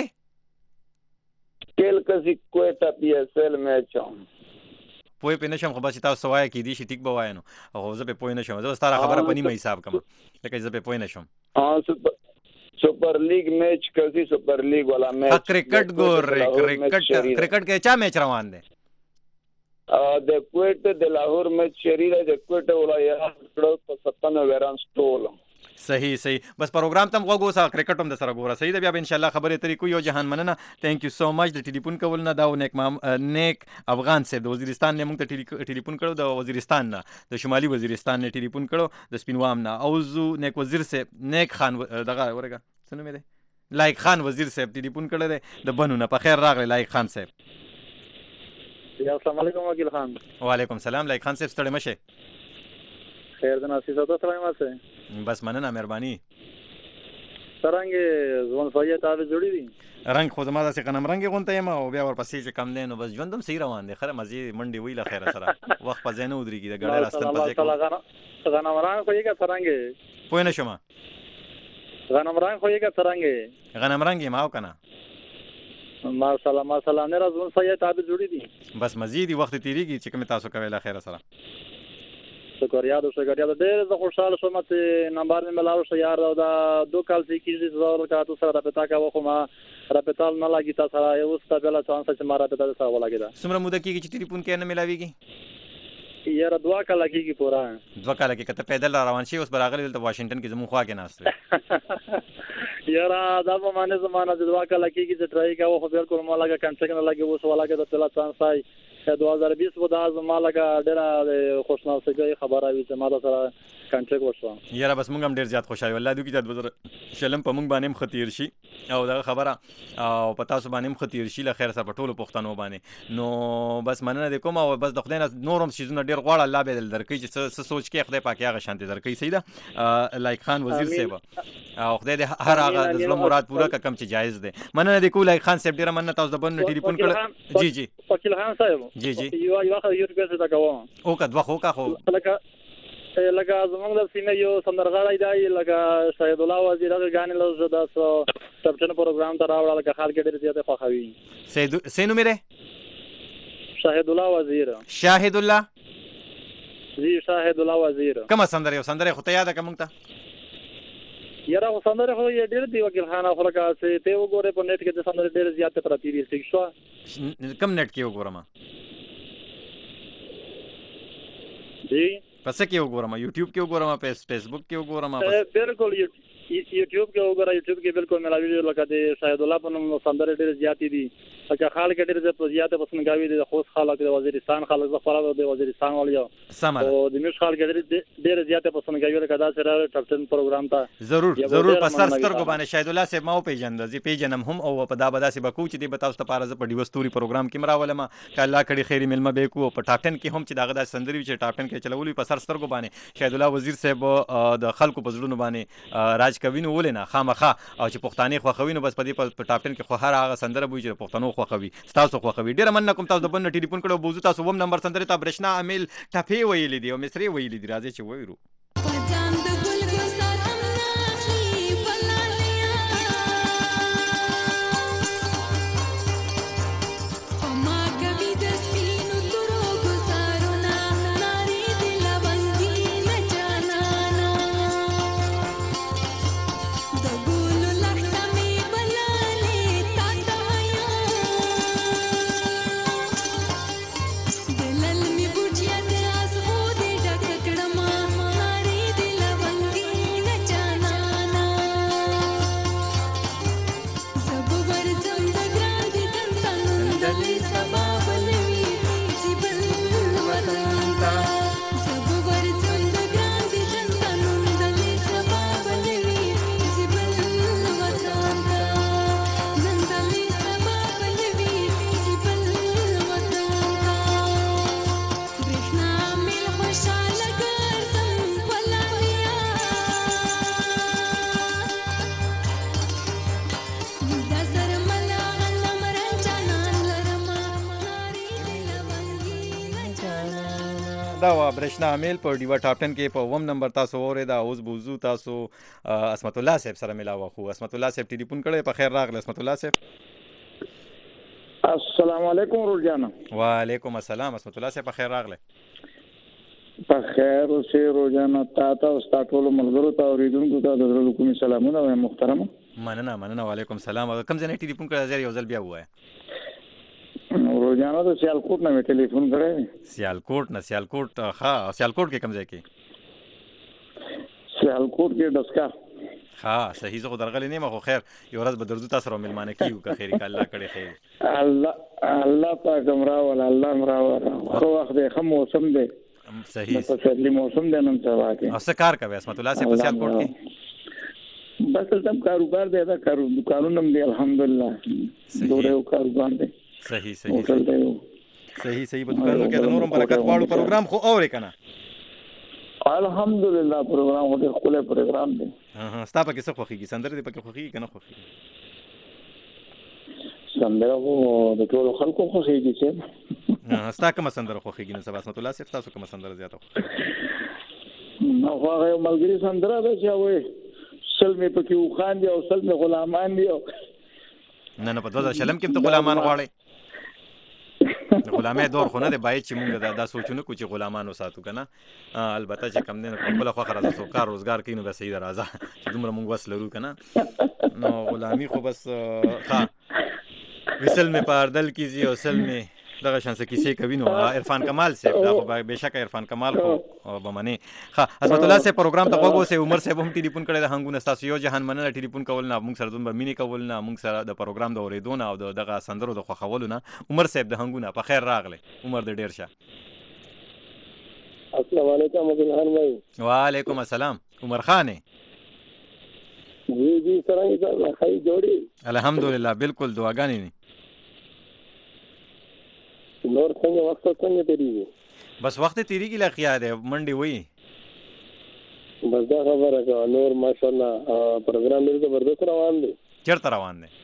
کل کسی کویټا پی ایس ایل میچ پوه پې نشم خو بس چې تاسو وایه کېدی شي ټیک به وایه نو خو زه پې پوه نشم زه به ستا را خبره په نیمه حساب کوم لکه چې زه پې پوه نشم سپر لیگ میچ کسی سپر لیگ والا میچ کرکٹ ګور کرکٹ کرکٹ کې چا میچ روان دی د کویټ د لاهور میچ شری دی د کویټ ولایت کړه په ستانوي رنز ټول صحیح صحیح بس پروګرام تم غوږ اوسه کرکټ هم د سره ګوره صحیح ده بیا به انشاءالله خبرې اترې کوو یو جهان مننه تھینک یو سو مچ د ټلیفون کول نه دا نیک مام نیک افغان صاحب د وزیرستان نه موږ ته ټلیفون کړو د وزیرستان نه د شمالي وزیرستان نه ټلیفون کړو د سپینوام نه اوزو نیک وزیر صاحب نیک خان دغه ورګه څه نوم دی لایق خان وزیر صاحب ټلیفون کړی دی د بنو نه په خیر راغلی لایق خان صاحب السلام علیکم وکیل خان وعلیکم السلام لایق خان صاحب ستړی مشه خیر د ناصر صاحب سره ماسه بس مننه مهرباني څنګه ځوان فایه تاسو جوړی دي رنگ خو زما داسې غنم رنګ غونته یم او بیا ورپسې چې کم دی نو بس ژوند هم صحیح روان دی خره مزې منډې وی له خیره سره وخت په ځای نه ودرېږي د ګاډۍ راستل په ځای کوم غنم رنګ خو یې څرنګه پوه نه شوم غنم رنګ خو یې څرنګه غنم رنګ یم او که نه ماشاءالله ماشاءالله نه راځون فایه تاسو جوړی دي بس مزید وخت تیریږي چې کوم تاسو کوي له خیره سره شکر یاد شکر یاد ډېر زه خوشاله شوم چې نمبر مې ملاو شو یار دا دو کال چې کېږي زه کا تاسو سره رابطه کوم خو ما رابطه نه لګی تاسو سره یو څه بل چانس چې ما رابطه سره ولګیدا څومره موده کېږي چې ټلیفون کې نه ملاويږي یار دوا کال کېږي پورا دوا کال کې کته پیدل روان شي اوس براغلی د واشنگټن کې زموږ خوا کې ناست یاره دا په معنی زمانه د دوا کله کېږي چې ټرای کوو خو بالکل ما لګه کنټرکټ نه لګي اوس ولا کې د پلا چانس آی دو هزار بیس په داز ما لګه ډېره خوشنامسګي خبره وي چې ما دا سره کنټرکټ وشو یاره بس مونږ هم ډېر زیات خوشاله والله دوی کې د وزر شلم په مونږ باندې خطیر شي او دا خبره او پتا سو باندې خطیر شي له خیر سره په ټولو پښتنو باندې نو بس مننه د کوم او بس د خدای نه نورم شیزونه ډېر غواړه الله به درکې چې څه سوچ کې خدای پاک هغه شانتي درکې سیده لایک خان وزیر صاحب او خدای دې هر هغه د زړه مراد پوره کم چې جایز دی مننه د کو لایک خان صاحب ډېر مننه تاسو د بن ټلیفون کړ جی جی وکیل خان صاحب جی جی یو یو خو یو څه تا کوم او کا دوه خو کا خو لکه لکه زمونږ د سینې یو سندرغاړی دی لکه شهید الله وزیر هغه غانې له زدا سو تبچن پروګرام ته راوړل لکه خلک ډېر زیاته خوښوي سید سینو میره شهید الله وزیر شاهد الله جی شاهد الله وزیر کوم سندره یو سندره خو ته یاد کوم ته یاره خو سندره خو یې ډېر دی وکیل خان خو لکه چې ته وګوره په نت کې د سندره ډېر زیاته پراتی دي څه شو کم نت کې وګورم جی پس کې وګورم یوټیوب کې وګورم فیسبوک کې وګورم بالکل یوټیوب کې وګورم یوټیوب کې بالکل ملاوي لکه د شاهد الله په نوم سندره ډېر زیاتې دي لکه خلک ډېر زیاته پسند کوي د خوست خلک د وزیرستان خلک د خپل د وزیرستان ولیا سم او د میش خلک ډېر زیاته پسند کوي لکه دا سره ټاپ ټن پروګرام ته ضرور ضرور په سر سترګو باندې شاهد الله صاحب ما پیژند زی پیژنم هم او په دا بدا سي بکو چې دی بتاوس ته پارزه په ډیوستوري پروګرام کې مراولم ک الله کړي خیر ملما به کو په ټاپ ټن کې هم چې داغه د سندري چې ټاپ ټن کې چلولې په سر سترګو باندې شاهد الله وزیر صاحب د خلکو په زړونو باندې راج کوي نو ولنه خامخه او چې پښتانه خوخوي نو بس په دې په ټاپ ټن کې خو هر هغه سندره بوي چې پښتنو خوخوي تاسو خوخوي ډیر مننه کوم تاسو د بن ټلیفون کړو بوزو تاسو ووم نمبر سندره ته برښنا امیل ټپې ویلې دی او مصری ویلې دی راځي چې وایرو دا و برښنا امیل په ډیوا ټاپ ټن کې په ووم نمبر تاسو اورې دا اوس بوزو تاسو اسمت الله صاحب سره ملاوه خو اسمت الله صاحب ټلیفون کړی په خیر راغله اسمت الله صاحب السلام علیکم روجانا وعلیکم السلام اسمت الله صاحب په خیر راغله په خیر اوسې روجانا تا ته او ستا ټولو ملګرو ته اورېدونکو ته د زړه کومې سلامونه وایم محترمه مننه مننه وعلیکم السلام کوم ځای نه ټلیفون کړی زه یو ځل بیا ووایم روزانه د سیالکوټ نه مې ټلیفون کړی سیالکوټ نه سیالکوټ ها سیالکوټ کې کوم ځای کې سیالکوټ کې دسکا ها صحیح زه خو درغلی نه مخ خیر یو ورځ به درځو تاسو سره ملمانه کیو که خیر ک الله کړي خیر الله الله پاک امرا ولا الله امرا ولا خو وخت د خم موسم دی صحیح په سړی موسم دی نن سبا کې او څه کار کوي اسمت الله صاحب په سیالکوټ کې بس تم کاروبار دی دا کارو دکانونه دی الحمدلله دوره کاروبار دی صحیح صحیح صحیح صحیح په دکانو کې د نورم برکت واړو پروګرام خو اورې کنه الحمدلله پروګرام هغه خپل پروګرام دی ها ها ستا په کې څه خوخيږي سندره دې پکې خوخيږي کنه خوخيږي سندره خو د ټولو خلکو خوخيږي چې ها ستا کوم سندره خوخيږي نو سبا اسمت الله صاحب تاسو کوم سندره زیاته نو هغه ملګری سندره ده چې وای سلمې پکې وخان دي او سلمې غلامان دي نه نه په دوه هزار شلم کې ته غلامان غواړي غلامه دور خو نه دی باید چې مونږ دا, دا سوچونه کو چې غلامان وساتو کنه البته چې کم نه خپل خو خرازه سو کار روزګار کینو به صحیح راځه چې دومره مونږ وس لرو کنه نو غلامی خو بس ها وسل می پاردل کیږي او سل می دغه شان څه کیسې کوي نو عرفان کمال صاحب دا خو بهشکه عرفان کمال خو بمنه ها عظمت الله صاحب پروګرام ته وګورئ سه عمر صاحب هم ټلیفون کړی د هنګونه تاسو یو جهان مننه ټلیفون کول نه موږ سره دومره مینې کول نه موږ سره د پروګرام د اوریدونه او دغه سندرو د خوښولو نه عمر صاحب د هنګونه په خیر راغله عمر د ډیر شه السلام علیکم عبدالرحمن بھائی وعلیکم السلام عمر خان جی جی څنګه تاسو خای جوړی الحمدلله بالکل دعاګانې نه نور څنګه وخت څنګه تیریږي بس وخت تیریږي لا خیا ده منډي وای بس دا خبره کا نور ماشاءالله پروګرام ډیر زبردست روان دي چیرته روان دي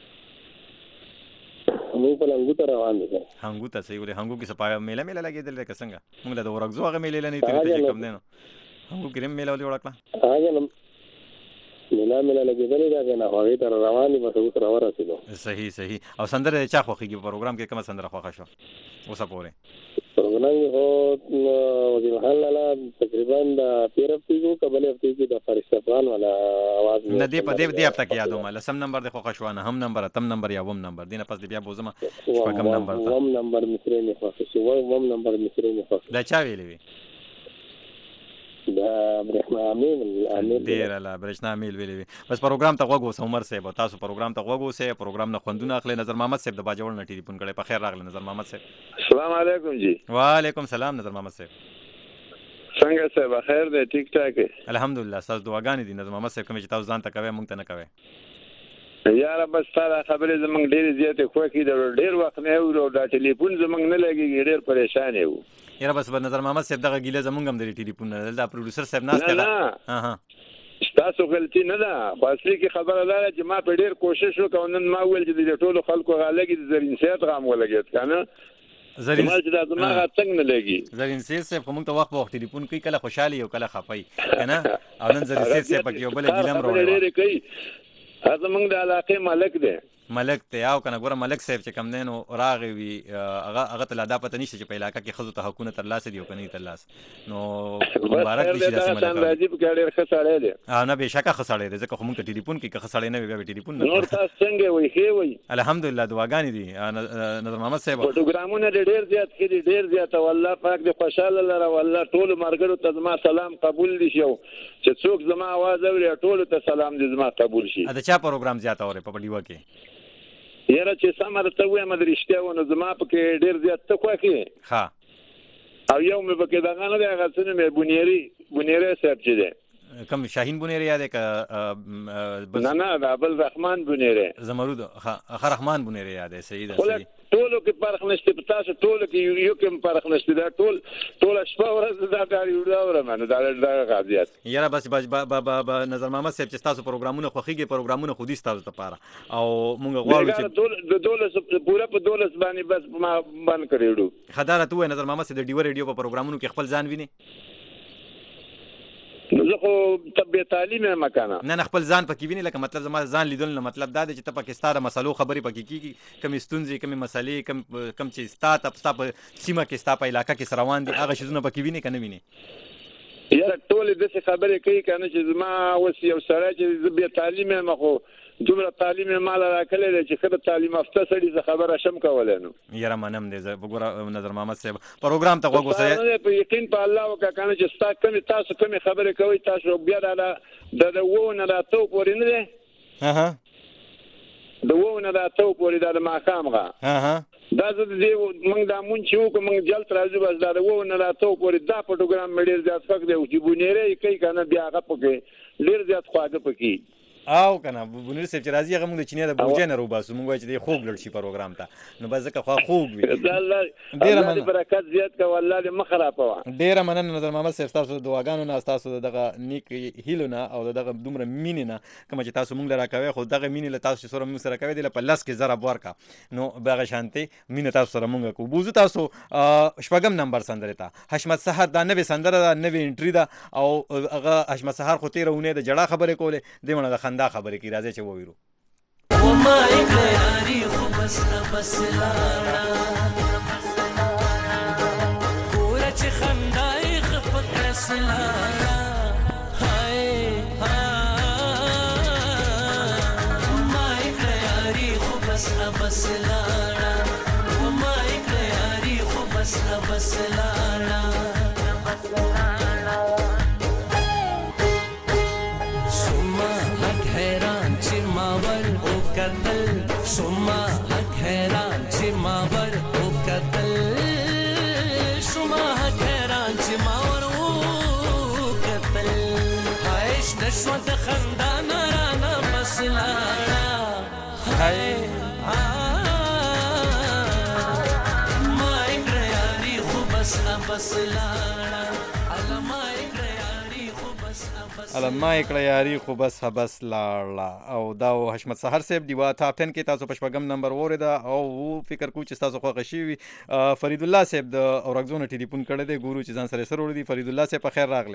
موږ په لنګو ته روان دي هنګو ته سې ولې هنګو کې سپایا میله میله لګیدل که څنګه موږ له ورغزو هغه میله نه تیرې کم نه هنګو کې میله ولې وړکړه هغه میله میله لګیدل دا نه هغه تر روان دي بس اوس را ورسېدو صحیح صحیح او سندره چا خوخيږي پروګرام کې کومه سندره خوښه شو اوسه پوره پروګرام هو وزیر حال لاله تقریبا د پیر هفته کو قبل هفته کې د فرشتهان والا आवाज نه دی په دې دې هفته کې یادوم لسم نمبر د خوښه شو نه هم نمبر تم نمبر یا وم نمبر دینه پس بیا بوزما شپږم نمبر ته وم نمبر مصری نه خوښه شو وم نمبر مصری نه خوښه دا چا ویلې وی دا برښنا امین امین ډیر الله برښنا امین ویلې وی بس پروګرام ته وګورئ عمر صاحب تاسو پروګرام ته وګورئ پروګرام نه خوندونه اخلي نظر محمد صاحب د باجوړ نه ټلیفون کړي په خیر راغله نظر محمد صاحب السلام علیکم جی وعلیکم السلام نظر محمد صاحب څنګه صاحب خیر دی ټیک ټاک الحمدلله تاسو دعاګانې دي نظر محمد صاحب کوم چې تاسو ځان ته کوي مونږ ته نه کوي یار بس تاسو خبرې زمنګ ډېر زیاتې خوښې ده ډېر وخت نه و دا ټلیفون زمنګ نه لګي ډېر پریشان یو یاره بس نظر محمد صاحب دغه ګیله زمونږ هم د ټلیفون نه دا پروډوسر صاحب ناشته نه ها تاسو غلطي نه ده خو اصلي کې خبره ده چې ما په ډېر کوشش وکړ نن ما ویل چې د ټولو خلکو غالګي د زرین سیات غام ولګید کنه زرین ما چې دا دماغ څنګه نه لګي زرین سیات صاحب کوم ته وخت په وخت ټلیفون کوي کله خوشحالي او کله خپي کنه او نن زرین سیات صاحب کې یو بل ګیلم راوړل ډېر کوي هغه موږ د علاقې ملک دی ملک ته یاو کنه ګوره ملک صاحب چې کم دینو راغی وی هغه هغه ته لا دا پته نشته چې په علاقې کې خزو ته حقونه تر لاسه دی او کني تر لاس نو مبارک دي چې داسې ملک راځي په ډېر ښه سړی دی ها نه بهشکه ښه سړی دی ځکه خو موږ ته ټلیفون کې ښه سړی نه وي بیا ټلیفون نه نور تاسو څنګه وي ښه وي الحمدلله دعاګانې دي نظر محمد صاحب پروګرامونه ډېر زیات کړي ډېر زیات والله پاک دې خوشاله لره والله ټول مرګرو ته زما سلام قبول دي شو چې څوک زما आवाज اوري ټول ته سلام دې زما قبول شي دا چا پروګرام زیات اوري په پډیو کې یاره چې سمره ته وایم د رښتیا ونه زما پکې ډېر زیات ته خوښي ها او یو مې پکې دغه نه دی هغه څه مې بونیری بونیری صاحب چې دی کم شاهین بونیری یاد ک نه نه د ابل رحمان بونیری زمرود ها رحمان بونیری یاد صحیح ده صحیح ټولو کې فرق نشته په تاسو ټولو کې یو کې فرق نشته دا ټول ټول شپه ورځ دا داري وړاوره منه دا دا غاضیات یاره بس بس نظر محمد صاحب چې تاسو پروګرامونه خوخيږي پروګرامونه خودي تاسو لپاره او موږ غواړو چې د دولس پوره په دولس باندې بس ما باندې کړیړو خدای ته نظر محمد صاحب د ډیو ریډیو په پروګرامونو کې خپل ځان ویني زه خو طبي تعلیم مکانه نه نه خپل ځان پکې ویني لکه مطلب زما ځان لیدل نه مطلب دا دی چې ته پاکستان مسلو خبرې پکې کیږي کم ستونزې کم مسلې کم کم چې ستا ته ستا په سیمه کې ستا په علاقې کې روان دي هغه شیزونه پکې ویني کنه ویني یاره ټول دې خبرې کوي کنه چې زما اوس یو سره چې طبي تعلیم مخو دومره تعلیم مال راکړل چې خبره تعلیم افته سړي ز خبره شم کولای نو یاره منم دې وګوره نظر محمد صاحب پروګرام ته وګورئ نه په یقین په الله وکړه چې ستا کمی تاسو کمی خبرې کوي تاسو بیا دا د وونه دا تو پورې نه ده ها د وونه دا تو پورې دا ما کامغه ها دا زه دې موږ دا مونږ چې وکړو موږ جلت راځو بس دا وونه دا تو پورې دا پروګرام مې ډیر زیات فکر دی چې بونیره کوي کنه بیا هغه پکې ډیر زیات خواږه پکې او کنه بونیر صاحب چې راځي هغه موږ د چینه د بوجن رو باسو موږ چې د خوب لړ شي پروګرام ته نو بس ځکه خو خوب وي الله الله برکت زیات کا والله دې مخرافه ډیر مننه نظر محمد صاحب تاسو د دعاګانو نه تاسو دغه نیک هیلو نه او دغه دومره مینې نه کوم چې تاسو موږ لرا کوي خو دغه مینې له تاسو سره موږ سره کوي د په لاس کې ضرب ورکا نو بغه شانتي مینې تاسو سره موږ کو بوزو تاسو شپږم نمبر سندره تا حشمت سحر دا نوې سندره دا نوې انټری دا او هغه حشمت سحر خو تیرونه د جړه خبره کوله دیونه د خندا خبره کی راځي چې وویرو و ما یاري خو بس بس لاړه پورا چې خندای خپل کسلاړه هاي و ما یاري خو بس بس لاړه و ما یاري شما حق حیران چې ما ور وکتل شما حق حیران چې ما ور وکتل هایش نشو د خندا نارانه مسلاړه هاي ما اکړه یاري خو بس بس لاړه علما اکړه یاري خو بس بس لاړه. او دا حشمت سحر صاحب دیوا ټاپ ټن کې تاسو په شپږم نمبر وریده او فکر کو چې تاسو خوښ شي وي. فرید الله صاحب د اورګزون ټلیفون کړی دی ګورو چې ځان سره سره وړي. فرید الله صاحب په خیر راغله.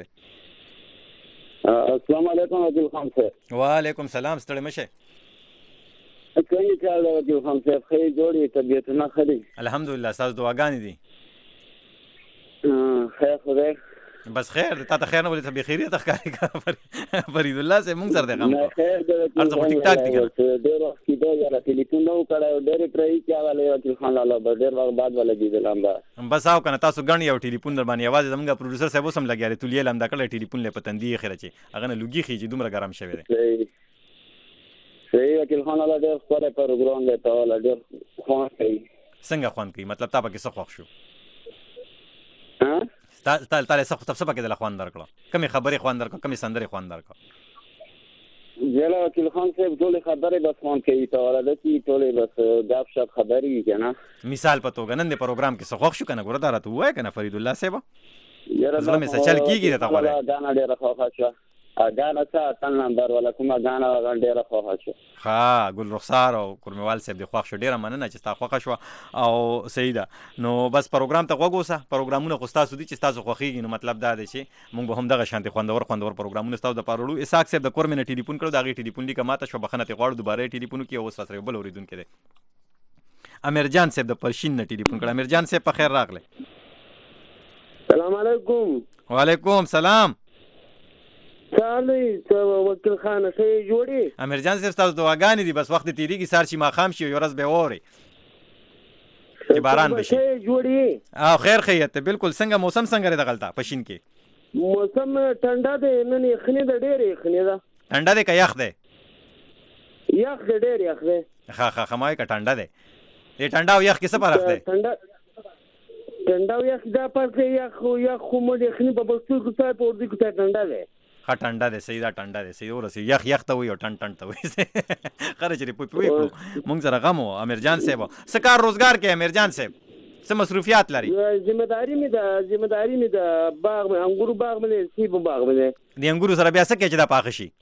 السلام علیکم عبدل خان صاحب. وعلیکم سلام ستړي مشه. څنګه چل دی عبدل خان صاحب؟ خیر جوړی طبیعت نه خري الحمدلله. تاسو دعاګانې دي؟ خیر خدای بس خیر تا ته خیر نه ولې ته به خیریت ښکاري کا فرید الله صاحب موږ سره دی غم نه خیر د ارزه ټیک ټاک دی ډېر وخت کې دا یاره ټلیفون نو کړو ډېر پرې کې والے عبدل خان لاله ډېر وخت بعد ولا دی لامدا بس او کنه تاسو غن یو ټلیفون در باندې आवाज زمونږ پروډوسر صاحب سم لګیاره تولیه لامدا کړه ټلیفون له پتندې خیره چې هغه نه لوګي خيږي دومره ګرم شوی دی. صحیح عبدل خان لاله ډېر خپل پروګرام دی ته لا ډېر خوان کوي. څنګه خوان کوي مطلب تا پکې څه خوښ شو؟ ها تا تا تا څه تاسو پکې د خوان درکړه کمې خبرې خوان درکړه کمې سندرې خوان درکړه؟ جلا عبدل خان صاحب ټول خبرې بس خوان کوي ته ولا د کی ټول بس غاب شپ خبرې کنه مثال په توګه نن د پروګرام کې څه خوښ شو کنه ګوره دا راته وای کنه فرید الله صاحب یاره زړه مې څه چل کیږي ته غواړم غانا ډېر خوښ شو غانا څه تن نمبر ولا کومه غانا ډېر خوښ شو. ها ګل رخسار او کورموال صاحب د خوښ شو ډیره مننه چې تاسو خوښ شو او سیده نو بس پروګرام ته وګوسه پروګرامونه خو تاسو دي چې تاسو خوښیږي نو مطلب دا دی چې موږ به هم دغه شانتي خوندور خوندور پروګرامونه تاسو د پارولو. اساق صاحب د کورمنه ټلیفون کړو دغه ټلیفون لیکه ماته شو بخنه ته غواړو دوباره ټلیفون کې اوس سره بل اوریدونکو دی. امیر جان صاحب د پرشین نه ټلیفون کړ. امیر جان صاحب په خیر راغله. السلام علیکم. وعلیکم سلام. چالي وکیل خان څه جوړي؟ امیر جان صاحب تاسو دعاګانې دي بس وخت تیریږي سار شي ما خام شي یو ورځ به ووري چې باران بشي. څه جوړي؟ او خیر خیته بالکل. څنګه موسم څنګه لري دغلطه پښین کې؟ موسم ټنډه دی نن یخنی د ډېر یخنی ده. ټنډه دی که یخ دی؟ یخ دی ډېر یخ دی. ها ها خمای که ټنډه دی. دې ټنډه او یخ کې څه فرق دی؟ ټنډه ټنډه او یخ دا فرق دی. یخ یخ خو مو یخنی په بستو کې څه په ورځي کې ټنډه دی. ها ټنډه دی صحیح دا ټنډه دی صحیح ورسې یخ یخ ته وي او ټن ټن ته وي خره چې پوي پوي کړو موږ سره غم وو. امیر جان صاحب څه کار روزګار کې امیر جان صاحب څه مصروفیات لري؟ ذمہ داری مې ده ذمہ داری مې ده باغ مې انګورو باغ مې سیب باغ مې د انګورو سره بیا څه کې چې دا پاخه شي؟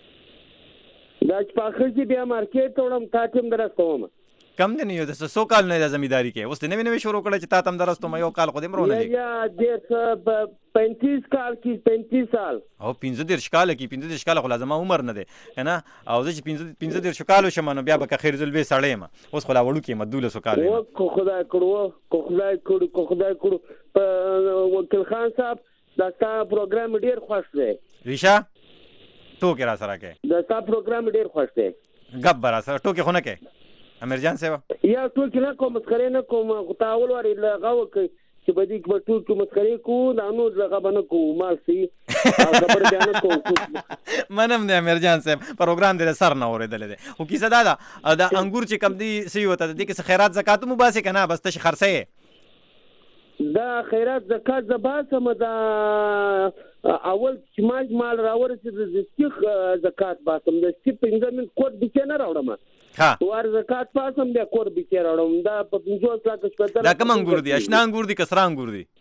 دا چې پاخه شي بیا مارکیټ ته وړم تا ټیم درستوم. کم دی نه یو د څو کال نه د زمینداری کې اوس نوې نوې شروع کړه چې تا تم درستوم یو کال خو دې مرونه دی یا ډېر پینتیس کال کې پینتیس سال او پنځه دېرش کاله کې پنځه دېرش کاله خو لازمه عمر نه دی کنه او زه چې پنځه پنځه دېرش کالو شم نو بیا به که خیر زلبې سړی یم اوس خو لا وړوکی یم دولسو کالو یم. کو خدای کړو کو خدای کړو کو خدای کړو وکیل خان صاحب دا ستا پروګرام ډېر خوښ دی. ریشا ټوکې را سره کې دا ستا پروګرام ډېر خوښ دی. ګپ به را سره ټوکې خو نه کې امیر جان صاحب؟ یا ټوکې نه کوم مسخرې نه کوم خو تا اول وارې لغه وکړئ چې په دې کې به ټوکې مسخرې کوو دا نور لغه به نه کوو ما سي خبر بیا نه کوو. منم دی امیر جان صاحب پروګرام دې سر نه اورېدلی دی خو کیسه دا ده دا انګور چې کم دي څه وته د دې کې څه خیرات زکات هم وباسې که نه بس تش خرڅه دا خیرات زکات زه باسم دا اول چې مال مال راورسېد د سیخ زکات باسم د سیخ پنځه من کوټ بیچې نه راوړم وار زکات پاسم بیا کور بیچې راوړم دا په پنځوس لاکه شپېته. دا کوم انګور دي اشنا انګور دي که سره انګور دي؟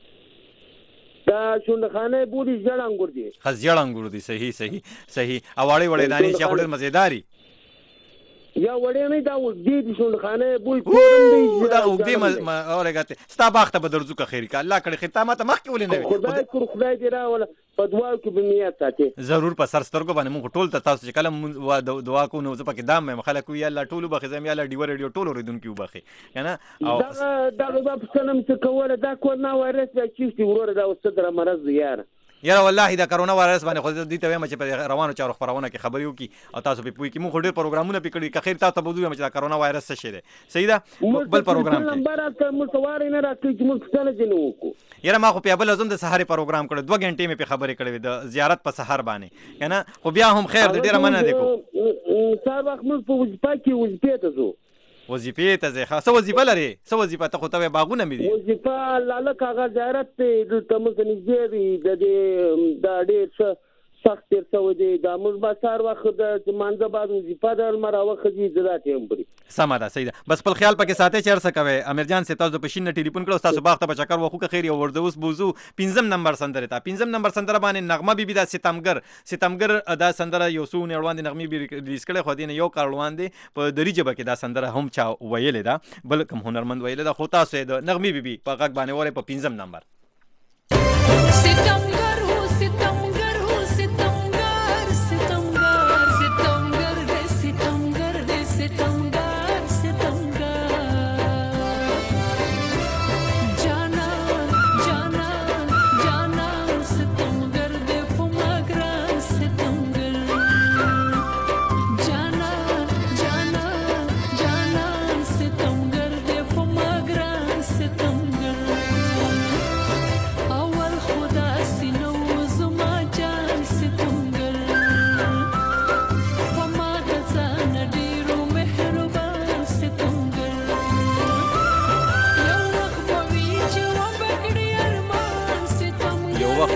دا شونډخانه بوري ژړ انګور دي. ښه ژړ انګور دي صحیح صحیح صحیح او وړې وړې دانې چې خو ډېر مزېداري یا وړې نه دا اوږدې دي شونډخانه بوی کورم دی دا اوږدې اورېږه ستا باغ ته به درځو که خیر که الله کړې خیر تا ما ته مخکې ولې نه وي؟ خدای کړو خدای دې راوله په دعاو کې به مې یاد ساتې. ضرور په سر سترګو باندې مونږ ټول ته تاسو چې کله دعا کوو نو زه پکې دام یم خلک وایي الله ټول وبخښي زه یم یا الله ډیوه ریډیو ټول اورېدونکي وبخښي که نه. دغه دغه به پوښتنه مې څه کوله دا کورونا وایرس بیا چیشتي وروره دا اوس څه دره مرض دی یاره یاره والله دا کرونا وایرس باندې خو دې ته وایم چې په روانو چارو خپرونه کې خبرې وکړي او تاسو پې پوه کړي. موږ خو ډېر پروګرامونه پې کړي که خیر تاسو ته به ووایم چې دا کرونا وایرس څه شی دی صحیح ده بل پروګرام کې نمبر راکړه موږ ته واری نه راکړي چې موږ پوښتنه ځینې وکړو. یاره ما خو په بل ازم د سهارې پروګرام کړی دوه غنټې مې پې خبرې کړې وې د زیارت په سهار باندې که نه خو بیا هم خیر د ډېره مننه دی کو سهار وخت موږ په وظیفه کې وظیفې ته ځو وظیفې ته ځې ښه څه وظیفه لرې څه وظیفه ته خو ته باغونه مې دي وظیفه لاله کاغذ زیارت دی دلته موږ ته نږدې دی د دې دا ډېر ښه سخت تېر شوی دی دا موږ به سهار وخت د لمانځه بعد وظیفه د لمر راوخه دي زه دا ټیم پورې سمه ده صحیح ده بس خپل خیال پکې ساتئ چې هر څه کوئ امیر جان صاحب تاسو د پشین نه ټلیفون کړو تاسو باغ ته به چکر وخو که خیر یو ورځه اوس بوزو پنځم نمبر سندره ته پنځم نمبر سندره باندې نغمه بیبي دا ستمګر ستمګر دا سندره یو څو نه وړاندې نغمه بیبي ریلیز کړي خو دې نه یو کار وړاندې په دری ژبه کې دا سندره هم چا ویلې ده بل کوم هنرمند ویلې ده خو تاسو د نغمه بیبي په غږ باندې وره په پنځم نمبر ستمګر هو ستمګر هو ستمګر ستمګر ستمګر دې ستمګر دې ستمګر ستمګر جانا جانا جانا ستمګر دې پمګر ستمګر جانا جانا جانا ستمګر دې پمګر ستمګر اول خدا سينو زما جان ستمګر پما د ځان ډیرو مهربان ستمګر یو وخت به وي چې وبکړي ارمان ستمګر یو وخت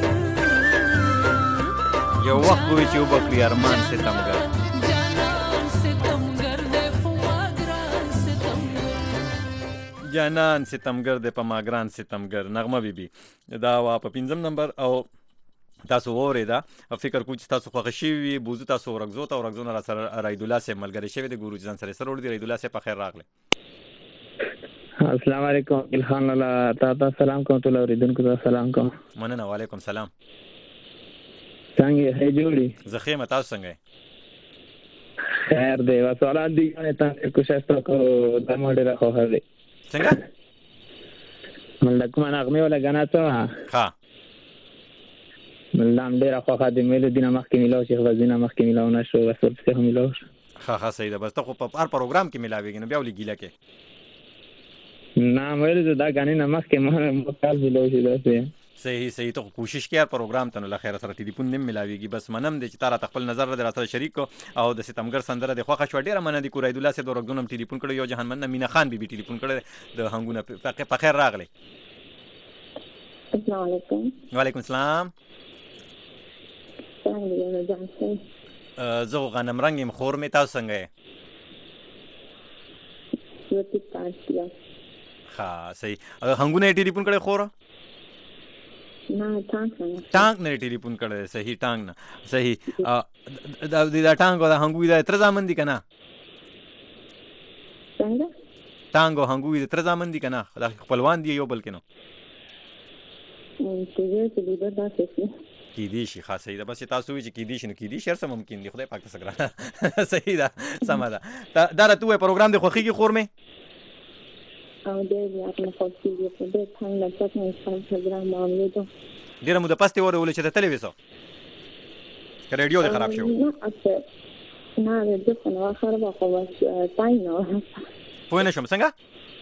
یو وخت به وي چې وبکړي ارمان ستمګر جانان ستمګر دې پما ګران ستمګر جانان ستمګر د پماګران ستمګر نغمه بیبي دا وا په پنځم نمبر او تاسو وریدا فکر کوم چې تاسو خوښ شي وي بوزو تاسو ورغزو ته ورغزو نه سره رائد الله سه ملګری شوی د ګورو ځان سره سره ور دي رائد الله سه په خیر راغله السلام علیکم الخان الله تاسو سلام کوم ټول اوریدونکو ته سلام کوم مننه وعلیکم سلام څنګه هي جوړي زخیمه تاسو څنګه خیر دی وسولان دی نه تاسو کوشش وکړو د موډه راخو هلي څنګه ملک ما نغمه ولا غنا څه ها ملام ډیر خو د مېلو دینه مخکې ملو شیخ وزینه مخکې ملو نشو وسول څه هم ملو ها ها صحیح ده بس ته خو په هر پروګرام کې ملاويږي نو بیا ولې ګیله کې نه مېلو دا غنی نه مخکې ما مقال ملو شي دا صحیح صحیح ته کوشش کړه پروګرام ته نو خیر سره ټلیفون نیم ملاويږي بس منم دې چې تاره خپل نظر در سره شریک او د ستمګر سندره د خوښه شو ډیره مننه دي کو رائد الله سه دورګونم ټلیفون کړو یو جهان مننه مینا خان بیبي ټلیفون کړو د هنګونه په خیر راغله السلام علیکم وعلیکم السلام څنګه جان سي زه غنم رنگم خور می تاسو څنګه یو څه تاسو ها صحیح هنګونه ټلیفون کړو خور نه ټانک نه ټانک نه ټلیفون کړو صحیح ټانک نه صحیح دا د ټانک او د هنګوی د تر ځامن دي کنه څنګه ټانک او هنګوی د تر ځامن دي کنه خپلوان دي یو بل کنه چې دې چې دې دا څه کی دي شي خاصه ده بس تاسو چې کی دي شنو کی دي شر سم ممکن دي خدای پاک ته سګرا صحیح ده سم ده دا راته پروګرام د خوخي کی خور می او دې یا په خوشي دې په دې څنګه تاسو نه پروګرام معاملې ته ډیره مو د پسته وره ولې چې د تلویزیون ک رادیو د خراب شو نه اته نه دې په نو خراب خو واس تاینو پوه نه شم څنګه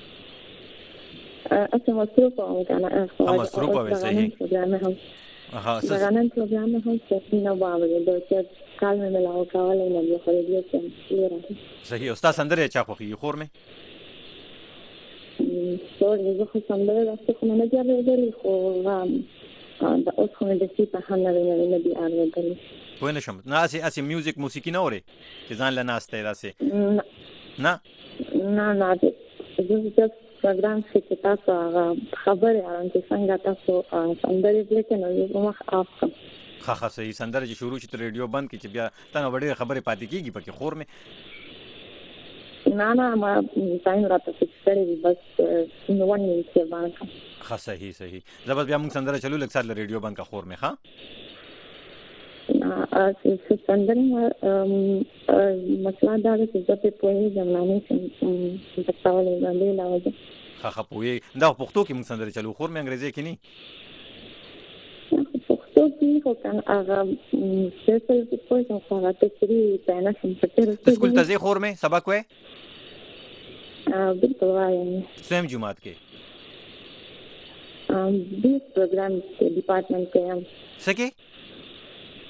اته مصروف او کنه اخو مصروف او صحیح اها غنن پروګرام هم څه نه واوري د چې کال مې ملاو کولای نه یو خو دې څه صحیح استاد سندره چا خو خور می سوري زه خو سندره راځم خو نه جوړېږي خو دا اوس خو د سی په هنه نه نه دی اورېدل پوه نه شم نه اسی اسی میوزیک موسیقي نه اوري چې ځان لناسته راسي نه نه نه زه چې پروګرام چې تاسو خبرې اړم چې څنګه تاسو سندرې لیکن نو یو مخ اف خا خا صحیح سندره چې شروع چې ریډیو بند کی چې بیا تنه وړي خبرې پاتې کیږي پکې خور می نه نه ما ټایم راته فکرې بس نو ون منټ باندې خا صحیح صحیح زبر بیا موږ سندره چلو لکه سره ریډیو بند کا خور می ها ا چې سندره مسله دا چې زه په پوهې ځمنانه چې تاسو باندې لاوځه خا خا پوهې دا پښتو کې موږ سندره چلو خور می انګریزي کې نه پښتو کې خو کان هغه څه څه په پوهې هغه ته چې پاینه سمپټر اسکول ته ځې خور می سبق وې ا بالکل وایم سیم جمعات کې ام بیس پروګرام کې ډپارټمنټ کې ام سکه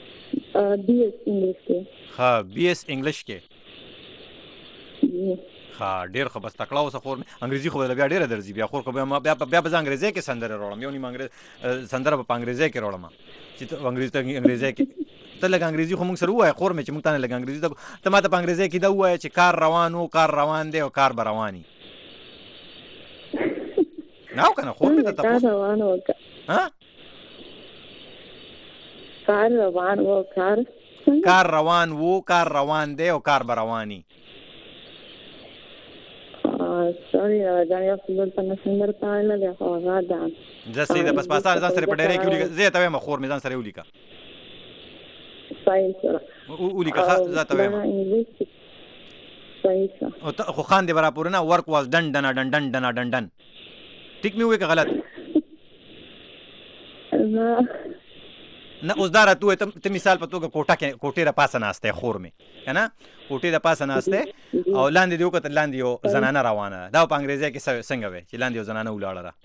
بی ایس انګلیش کې ها بی ایس انګلیش کې ها ډیر خو بس تکړه اوسه خور انګریزي خو بیا ډیره درځي بیا خور خو بیا بیا بیا به انګریزي کې سندره راوړم یو نیم انګریز سندره په انګریزي کې راوړم چې انګریزي ته انګریزي کې ته لږ انګریزي خو موږ سره وای خور مې چې موږ ته لږ انګریزي ته ته ماته په انګریزي کې دا وای چې کار روان وو کار روان دی او کار به رواني نو کنه خور مې ته تاسو روان وو ها کار روان وو کار کار روان وو کار روان دی او کار به رواني سوري راځي یو څه په نسندر پاله دی خو راځه زه سیده بس پاسار ځان سره په ډېرې کې ولیکه زه ته وایم خور مې ځان سره ولیکه صحیح سره ولیکه زه ته وایم صحیح سره خو خان دی برا پورې نه ورک واز ډن ډن ډن ډن ډن ډن ډن ټیک مې وې که غلط نه نه اوس دا راته وې ته مثال په توګه کوټه کې کوټې را پاسه ناسته خور مې که نه کوټې د پاسه ناسته او لاندې دې وکتل لاندې یو زنانه روانه ده دا په انګریزي کې څنګه وې چې لاندې یو زنانه ولاړه ده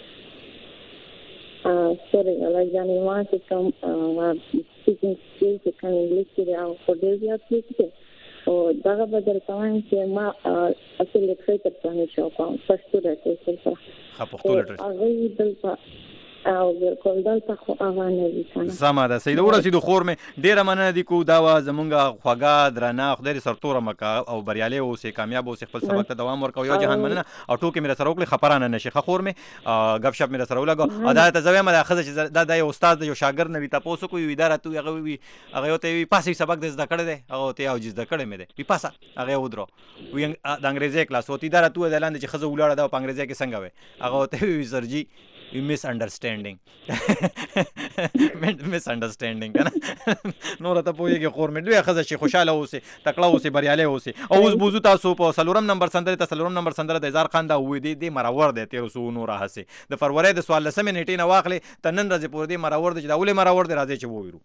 سوري like یعنې ما چې کوم speaking skills چې کوم انګلیس کې دی هغه خو ډېر زیات دی او دغه به درته وایم چې ما اصل لیټریچر پرانې شوقم پښتو لیټریچر سره ښه پښتو لیټریچر هغوی دلته او بالکل دلته خو هغه نه وي که نه سمه ده صحیح ده ورسېدو خور مې ډېره مننه دي کو دا وه زمونږ خوږه درنه خدای دې سرتوره مه که او بریالی اوسې کامیاب اوسې خپل سبق ته دوام ورکوه یو جهان مننه او ټوکې مې راسره وکړې خفرانه نه شي ښه خور مې ګپ شپ مې راسره ولګو او دا ته زه وایم دا ښځه چې دا دا یو استاد دی یو شاګرد نه وي تپوس وکړو وي دا راته وي هغه وي هغه یو ته وي پاسې سبق دې زده کړی دی هغه ورته او چې زده کړی مې دی وي پاسه هغه یې ودرو وي د انګریزي کلاس ورته دا راته وویل لاندې چې ښځه ولاړه ده په انګریزي کې څنګه وی هغه ورته وي سر جي misunderstanding misunderstanding کنه نور ته پوهیږي خور مې دوی ښځه چې خوشاله اوسې تکړه اوسې بریالی اوسې او اوس بوزو تاسو په څلورم نمبر سندرې ته څلورم نمبر سندره د اظهار خان دا وې دی دی مرور دی تېرو څو نوره هسې د فروری د څوارلسمې نیټې نه واخلې ته نن ورځې پورې دی مرور دی چې دا ولې مرور دی راځئ چې وویرو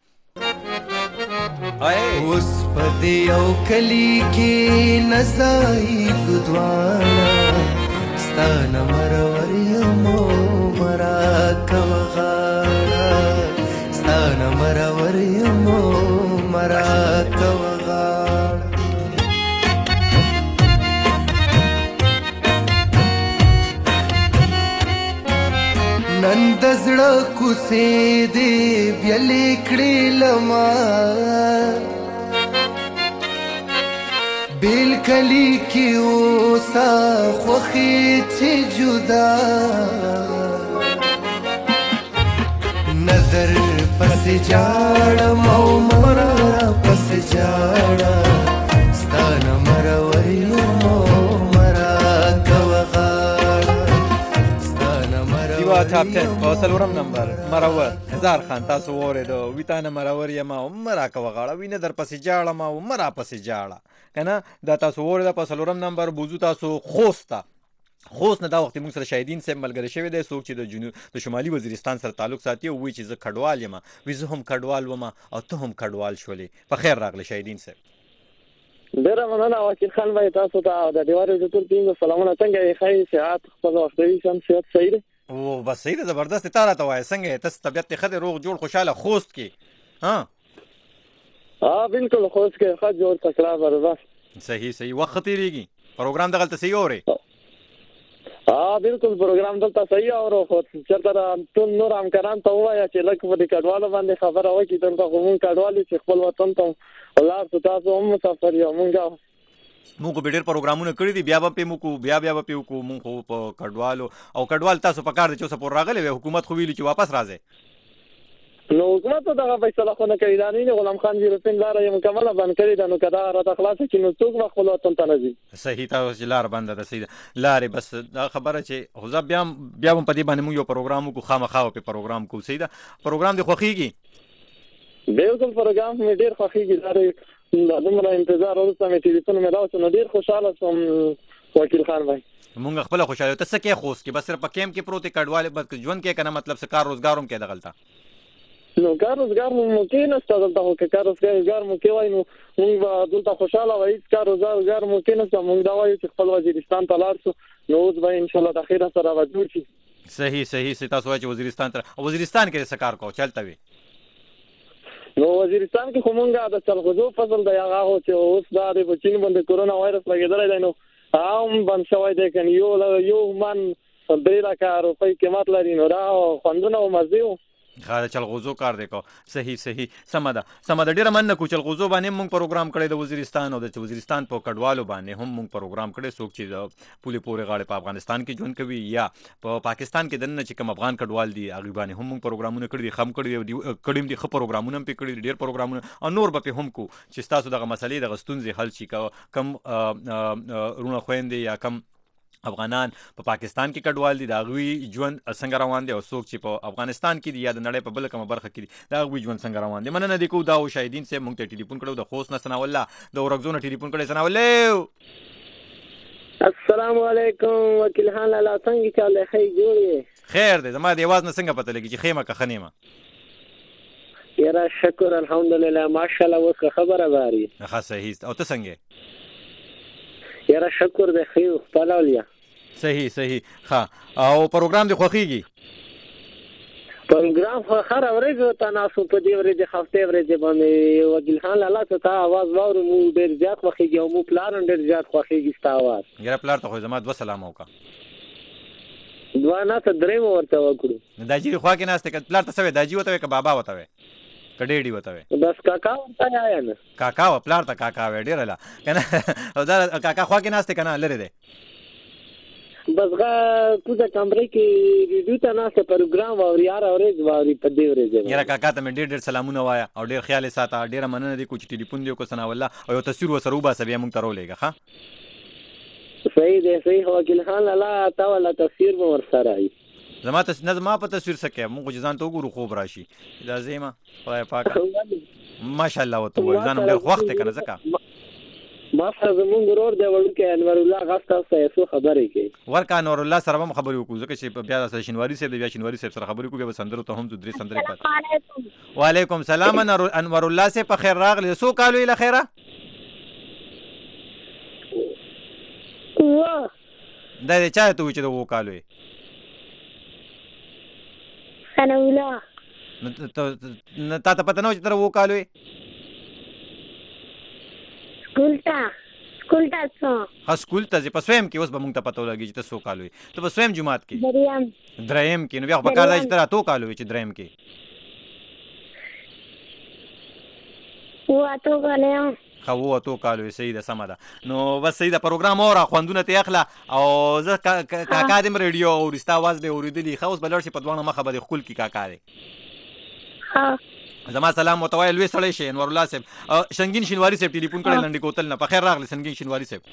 اوس په دې یو کلي کې نځایي ګدواړه ستا نه مرور یمو مرا کوغاړه ستا نه مرور یمو مرا کوغاړه نن د زړه کوڅې دې بیلې کړې لما بیل کلی کی اوسا خوخی چی جدا نظر پس جاڑم او مرا پس جاڑا ستان مروری مو مرا کوغاڑا ستان مروری دیوا ټاپ ټن په څلورم نمبر مرور هزار خان تاسو واورېدو وي تا نه مرور یم او مرا کوغاړه وي نه در پسې جاړم او مرا پسې جاړه که نه دا تاسو واورېده په څلورم نمبر بوزو تاسو خوست ته خوست نه دا وخت موږ سره شاهدین صاحب ملګری شوی دی څوک چې د جنوب د شمالي وزیرستان سره تعلق ساتي او وایي چې زه کډوال یم وي زه هم کډوال وم او ته هم کډوال شولې په خیر راغلی شاهدین صاحب ډېره مننه وکیل خان بھائی تاسو ته او د دیوار د ټول ټیم سلامونه څنګه یې ښایي صحت خپل وختوي سم صحت صحیح دی او بس صحیح ده زبردست تا راته وایه څنګه یې تاسو طبیعت دې ښه دی روغ جوړ خوشحاله خوست کې ها ها بالکل خوست کې ښه جوړ تکړه برداشت صحیح صحیح وخت ښه تېرېږي پروګرام دغلته صحیح اورې ها بالکل پروګرام دلته صحیح اورو خو چېرته ټول نور همکاران ته ووایه چې لږ په دې کډوالو باندې خبره وکړي دلته خو مونږ کډوال یو چې خپل وطن ته ولاړ شو تاسو هم مسافر یو مونږ موږ به ډېر پروګرامونه کړي دي بیا به پې موږ بیا بیا به پې وکړو مونږ خو په کډوالو او کډوال تاسو په کار دی چې اوسه پورې راغلی وی حکومت خو ویلي چې واپس راځئ نو حکومت ته دغه فیصله خو نه کوي دا نه غلام خان جیروپین لاره یې مکمله بند کړې ده نو که دغه راته خلاصه کړي نو څوک به خپل وطن ته نه ځي صحیح تاسو چې لاره بنده ده صحیح ده لارې بس دا خبره چې خو زه بیا هم بیا هم په دې باندې موږ یو پروګرام وکړو خامخا به پې پروګرام کوو صحیح ده پروګرام دې خوښېږي بالکل پروګرام مې ډېر خوښېږي دا دومره انتظار وروسته مې ټلیفون مې راوړ نو ډېر خوشحاله شوم وکیل خان بھائی مونږ خپله خوشحاله ته څه کې خوست کې بس صرف په کیمپ کې پروت یې کډوال بس ژوند کې که نه مطلب څه کار روزګار هم کې دغلته نو کار روزګار مو کې نشته دلته خو که کار روزګار مو کې وای نو مونږ به دلته خوشحاله وای هېڅ کار روزګار مو کې نشته مونږ دا وایو چې خپل وزیرستان ته لاړ شو نو اوس به انشاءالله د خیره سره به جوړ شي صحیح صحیح صحیح تاسو وایئ چې وزیرستان ته وزیرستان کې څه کار کوو چلته وي نو وزیرستان کې خو مونږ د چلغوزو فصل دی هغه خو چې اوس دا د په چین باندې کورونا وایرس لګېدلی دی نو هم بند شوی دی کنه یو یو من درې لکه روپۍ قیمت لري نو دا خوندونه او مزې وو. ښه د چلغوزو کار دی کو صحیح صحیح سمه ده سمه ده ډېره مننه کوو. چلغوزو باندې هم موږ پروګرام کړی د وزیرستان او د وزیرستان په کډوالو باندې هم موږ پروګرام کړی څوک چې د پولې پورې غاړې په افغانستان کې ژوند کوي یا په پاکستان کې دننه چې کوم افغان کډوال دي هغوی باندې هم موږ پروګرامونه کړي دي ښه هم کړي دي کړي هم دي ښه پروګرامونه هم پرې کړي دي ډېر پروګرامونه او نور به پرې هم کوو چې ستاسو دغه مسلې دغه ستونزې حل شي. کم وروڼه خویندې یا کم افغانان په پاکستان کې کډوال دي د هغوی ژوند څنګه روان دی او څوک چې په افغانستان کې دي یا د نړۍ په بله کومه برخه کې دي د هغوی ژوند څنګه روان دی. مننه دې کوو. دا و شاهدین صاحب موږ ته ټلیفون کړی د خوست نه ثناء الله د ورکزو نه ټلیفون کړی. ثناء الله السلام علیکم وکیل خان لالا څنګه چاله ښه جوړ خیر دی. زما د اواز نه څنګه پته لګي چې ښه یم که ښه نه یم؟ یاره شکر الحمدلله ماشاءالله اوس خبره باري ښه صحیح. او ته څنګه یاره شکر دی ښه یو خپل اولیا صحیح صحیح. ښه او پروګرام دې خوښېږي؟ پروګرام خو هره ورځ تناسو په دې ورځې هفتې ورځې باندې وکیل خان لالا ته تا اواز واورو مو ډېر زیات خوښېږي او مو پلار هم ډېر زیات خوښېږي ستا اواز. یاره پلار ته خو زما دوه سلامه وکړه. دوه نه ته درې مو ورته وکړو. داجي خوا کې ناست که پلار ته څه وایې داجي ورته وایې که بابا ورته وایې که ډېډي ورته وایې؟ بس کاکا ورته یا نه کاکا وه پلار ته کاکا وایې ډېره له که نه دا کاکا خوا کې ناست دی که نه لرې دی؟ بس غا کوزه کمرې کې ریډیو ته ناسته پروګرام واوري هره ورځ واوري په دې ورځ. یاره کاکا ته مې ډېر ډېر سلامونه وایه او ډېر خیال یې ساته. ډېره مننه دی کوم چې ټلیفون دې وکړو ثناء الله او یو تصویر ورسره وباسه بیا موږ ته راولېږه. ښه صحیح دی صحیح. وکیل خان لالا تا والا تصویر به ورسره وي. زما نه زما په تصویر څه کوې موږ خو چې ځان ته وګورو خوب راشي دا زه یم خدای پاکه ماشاءالله ورته وایي ځان هم ډېر خوښ دی که نه ځکه ما سره زمونږ ورور دی وړوکی انور الله هغه ستاسو سره څو خبرې کوي. ورکه انور الله سره به هم خبرې وکړو ځکه چې بیا سره شینواري صاحب دی بیا شینواري صاحب سره خبرې وکړو بیا به سندرو ته هم ځو درې سندرې پاتې. وعلیکم سلام انور الله صاحب په خیر راغلی. څو کالو یې له خیره؟ اووه. دا دی چا ته وایي چې د اووه کالو یې؟ ثناء الله. نو تا ته پته نه وه چې ته د اووه کالو یې؟ سکول ته سکول ته څو ها سکول ته ځې په سویم کې اوس به موږ ته پته ولګي چې ته څو کالو یې؟ ته په سویم جومات کې دریم دریم کې نو بیا خو پکار دی چې ته اتو کالو یې چې دریم کې اووه اتو کالو یم. ښه اووه اتو کالو یې صحیح ده سمه ده. نو بس صحیح ده پروګرام اوره خوندونه ترې اخله او زه کاکا دې م ریډیو اوري ستا اواز به یې اورېدلي. ښه اوس به لاړ شي په دواړه مخه به دې ښکل کړي کاکا دی. زما سلام ورته وایه لوی سړی شي انور الله صاحب. شنګین شینواري صاحب ټلیفون کړی لنډې کوتل نه. په خیر راغلی شنګین شینواري صاحب.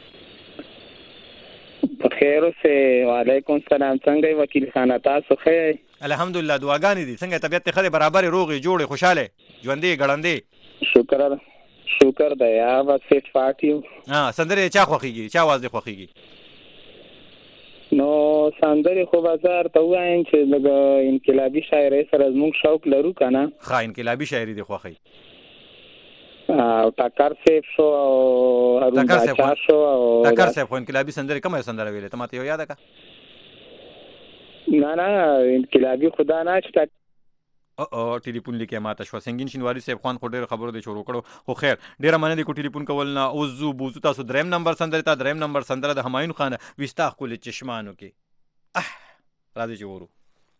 په خیر اوسې. وعلیکم السلام. څنګه یې وکیل خانه تاسو ښه یئ؟ الحمدلله دعاګانې دي. څنګه طبیعت دې ښه دی برابرې روغې جوړې خوشحالې ژوندې ګړندې؟ شکر شکر دی یا بس فټ فاټ یو. سندرې چا خوښېږي چا اواز دې خوښېږي؟ نو سندرې خو به زه درته ووایم چې لږ انقلابي شاعرۍ سره زموږ شوق لرو که نه. ښه انقلابي شاعري دې خوښوي؟ او ټکر صاحب شو او هارون باچا شو او ټکر صاحب خو انقلابي سندرې کومه سندره ویلې ته ماته یو یاده که؟ نه نه انقلابي خو دا نه چې ټلیفون لیکې ماته شوه. سنګین شینواري صاحب خوان خو ډېرو خبرو دې شروع کړو خو خیر ډېره مننه دې کو ټلیفون کول نه. اوس ځو بوځو تاسو دریم نمبر سندرې ته. دریم نمبر سندره د همایون خان وي ستا ښکلې چشمانو کې. راځئ چې ورو.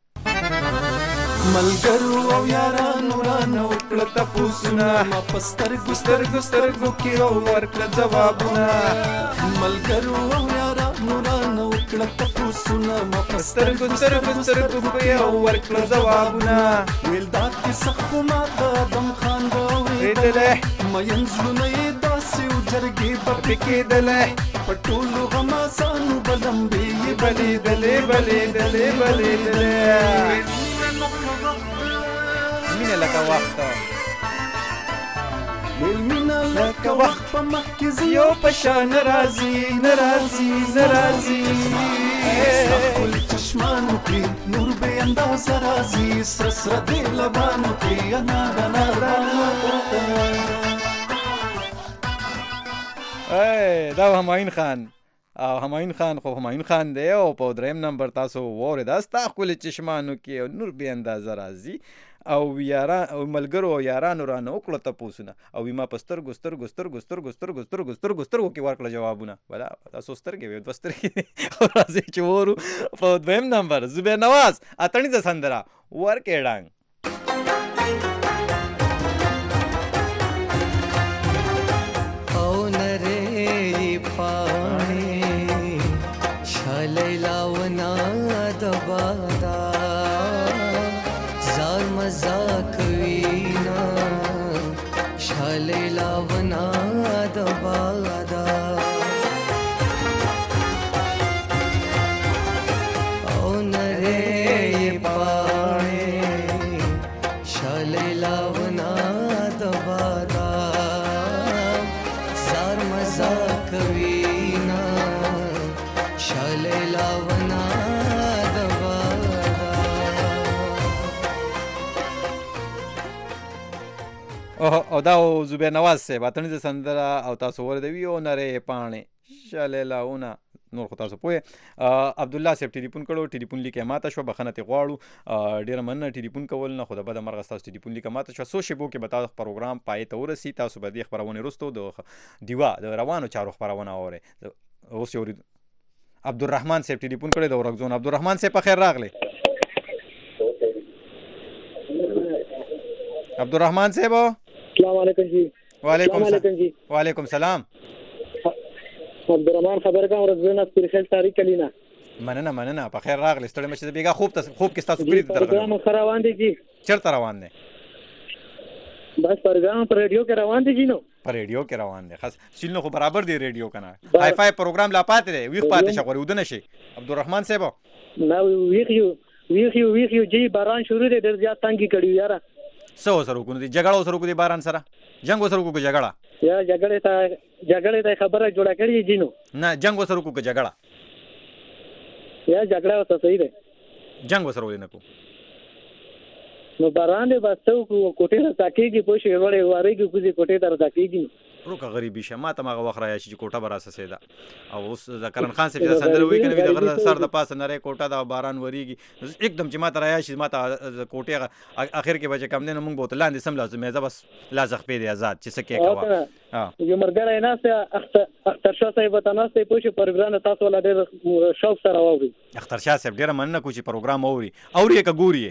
ملګرو او یارانو رانه وکړه تپوسونه ما په سترګو سترګو سترګو کې او ورکړه ځوابونه. ملګرو او یارانو رانه وکړه تپوسونه ما په سترګو سترګو سترګو کې او ورکړه ځوابونه. ویل دا کیسه خو ما د ادم خان به اورېدلې مین زړونه یې داسې و جرګې به پرې کېدلې په ټولو غمازانو به لمبې یې بلېدلې بلېدلې بلېدلې. مینه لکه وخت مینه لکه وخت په مخ کې زه یو په شان راځي نه راځي نه راځي. ستا ښکلي چشمانو کې نور بې اندازه راځي سره سره دې لبانو کې انار انار. دا همایون خان او همایون خان خو همایون خان دی او په دریم نمبر تاسو واورېده ستا ښکلې چشمانو کې نور بې اندازه راځي. او یاران او ملګرو او یارانو رانه وکړه تپوسونه او ما په سترګو سترګو سترګو سترګو سترګو سترګو سترګو سترګو کې ورکړه جوابونه بلا تاسو سترګې وې دوه سترګې او راځي چې ورو په دویم نمبر زبیر نواز اتڼیزه سندره ورکې ډنګ او نرې پاڼې شلې لاونه د بادا زار مزاک وینا شلې لاونه د بادا او نرې پاڼې شلې لاونه د بادا زار مزاک وینا شلې لاونه د بادا. او دا زبیر نواز صاحب اتڼیزه سندره او تاسو اوریدوي او نرۍ پاڼې شلې لاونه نور خو تاسو پوهې. عبدالله صاحب ټلیفون کړو ټلیفون لیکه ماته شوه بخښنه ترې غواړو ډېره مننه ټلیفون کول نه خو د بده مرغه ستاسو ټلیفون لیکه ماته شوه څو شیبو کې به تاسو پروګرام پای ته ورسي تاسو به دې خپرونې وروستو د دیوا د روانو چارو خپرونه اورئ. اوس یې اورېدو عبدالرحمن صاحب ټلیفون کړی د ورکزون. عبدالرحمن صاحب په خیر راغلی. عبدالرحمن صاحب السلام علیکم جی. وعلیکم السلام جی. وعلیکم سلام. عبدالرحمن خبر کوم ورځونه پر خیر تاریخ کلینا. مننه مننه په خیر راغلی. ستړی مشه بیګا خوب ته خوب کې تاسو کړی درغله. پروګرام خو روان دی جی. چیرته روان دی؟ بس پروګرام پر ریډیو کې روان دی جی. نو پر ریډیو کې روان دی. خاص سیلنو خو برابر دی ریډیو کنه. هاي فاي پروګرام لا پاتې دی. ویخ پاتې شغوري ودنه شي. عبدالرحمن صاحب نو ویخ یو ویخ یو ویخ یو جی باران شروع دی ډېر زیات تنګي کړی یاره. سو سره کو دي جګړه سره کو دي باران سره جنگ سره کو جګړه یا جګړه ته جګړه ته خبره جوړه کړی جینو نه جنگ سره کو جګړه یا جګړه وته صحیح ده جنگ سره ولې نه کو نو باران دی بس ته کو کوټه ته کېږي پوښي وړي واريږي کوزي کوټه ته ته کېږي روکه غریبي شه ما ته ماغه وخت رایا چې کوټه براسه سیدا او اوس ذکرن خان صاحب چې سندره وی کنه د غره سر د پاسه نری کوټه دا باران وریږي एकदम چې ما ته رایا چې ما ته کوټه اخر کې بچ کم نه مونږ بوت لاندې سم لازم مې بس لازخ پیری آزاد چې سکه کوا ها یو مرګره نه سه اختر شاه صاحب ته نه سه پوښي پروګرام تاسو ولا ډېر شوق سره واوري. اختر شاه صاحب ډېر مننه کو چې پروګرام اوري اوري یک ګوري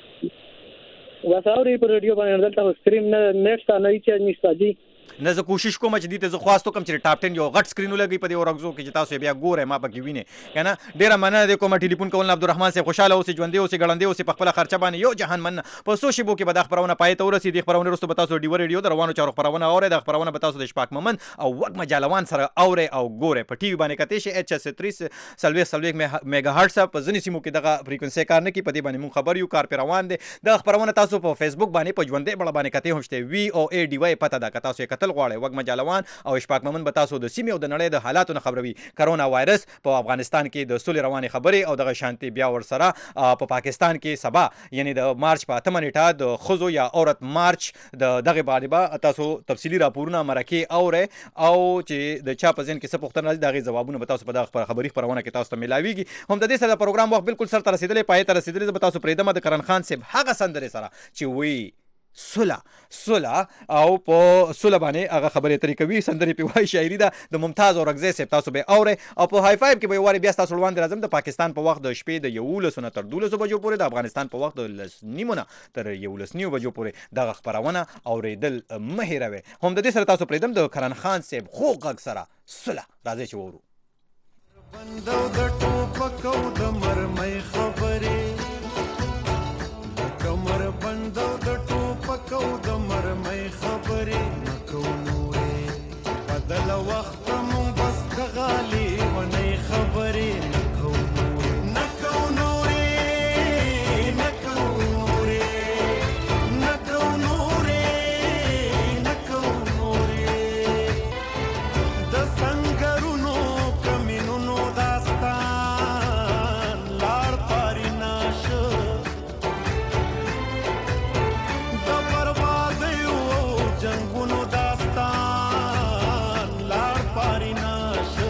واسه اوري پر ریډیو باندې دلته سټریم نه نت تا نه چې نشته جی. نه زه کوشش کوم چې دې ته زه خواستو کوم چې ټاپ ټن یو غټ سکرین ولګي په دې ورغزو کې چې تاسو بیا ګورئ ما پکې وینئ کنه. ډېره مننه دې کوم ټلیفون کول عبدالرحمن صاحب خوشاله اوسئ ژوندي اوسئ ګړندې اوسئ په خپله خرچه باندې یو جهان مننه. په څو شیبو کې به دا خپرونه پای ته ورسي. دې خپرونې وروسته به تاسو ډیوه ریډیو د روانو چارو خپرونه اورئ. دا خپرونه به تاسو د اشفاق مومند او وږمه جالوان سره اورئ او ګورئ. په ټي وي باندې کتئ شئ ایچ اس تریس څلوېښت څلوېښت میګا هرټز په ځینې سیمو کې دغه فریکونسي کار نه کوي. په دې باندې مونږ خبر یو کار پې روان دی. دغه خپرونه تاسو په فیسبوک باندې په ژوندۍ بڼه باندې کتئ هم شته وي او ای ډي وای پته ده که تاسو یې کتل غواړئ. وږمه جالوان او اشفاق مومند به تاسو د سیمې او د نړۍ د حالاتو نه خبروي. کرونا وایرس په افغانستان کې د سولې روانې خبرې او دغه شانتي بیا ورسره په پاکستان کې سبا یعنی د مارچ په اتمه نیټه د ښځو یا عورت مارچ د دغه باندې به تاسو تفصیلي راپورونه مرکې اورئ او چې د چا په ذهن کې څه پوښتنه راځي د هغې ځوابونه به تاسو په دغه خبري خپرونه کې تاسو ته میلاویږي. هم د دې سره د پروګرام وخت بالکل سر ته رسېدلی پای ته رسېدلی. زه به تاسو پرېږدم د کرن خان صاحب هغه سندرې سره چې وایي سوله سوله او په سوله باندې هغه خبرې ترې کوي. سندرې پې وایي شاعري ده د ممتاز اورکزی صاحب. تاسو به اورئ او په های فایو کې به یو وارې بیا ستاسو وړاندې راځم د پاکستان په وخت د شپې د یولسو نه تر دولسو بجو پورې د افغانستان په وخت د لس نیمو نه تر یولس نیمو بجو پورې دغه خپرونه اورېدل مه هېروئ. هم د دې سره تاسو پرېږدم د کرن خان صاحب خوږ غږ سره سوله. راځئ چې وورو. بندو د ټوپکو د مرمۍ خبرې کمر بندو د ټوپکو د مرمۍ خبرې نکو نورې بدل وخت مونږ بس د غالي ونې خبرې نکو نورې نکو نورې نکو نورې نکو نورې نکو نورې د سنگرونو کمینونو داستان لار پاری ناشو جنگونو داستان لار پاری ناشه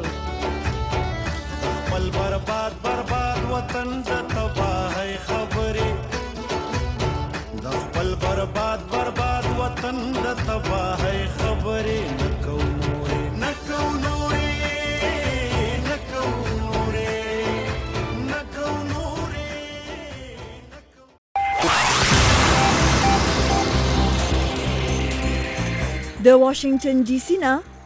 خپل برباد برباد وطن د تباہی خبرې د واشنگټن ډي سي نه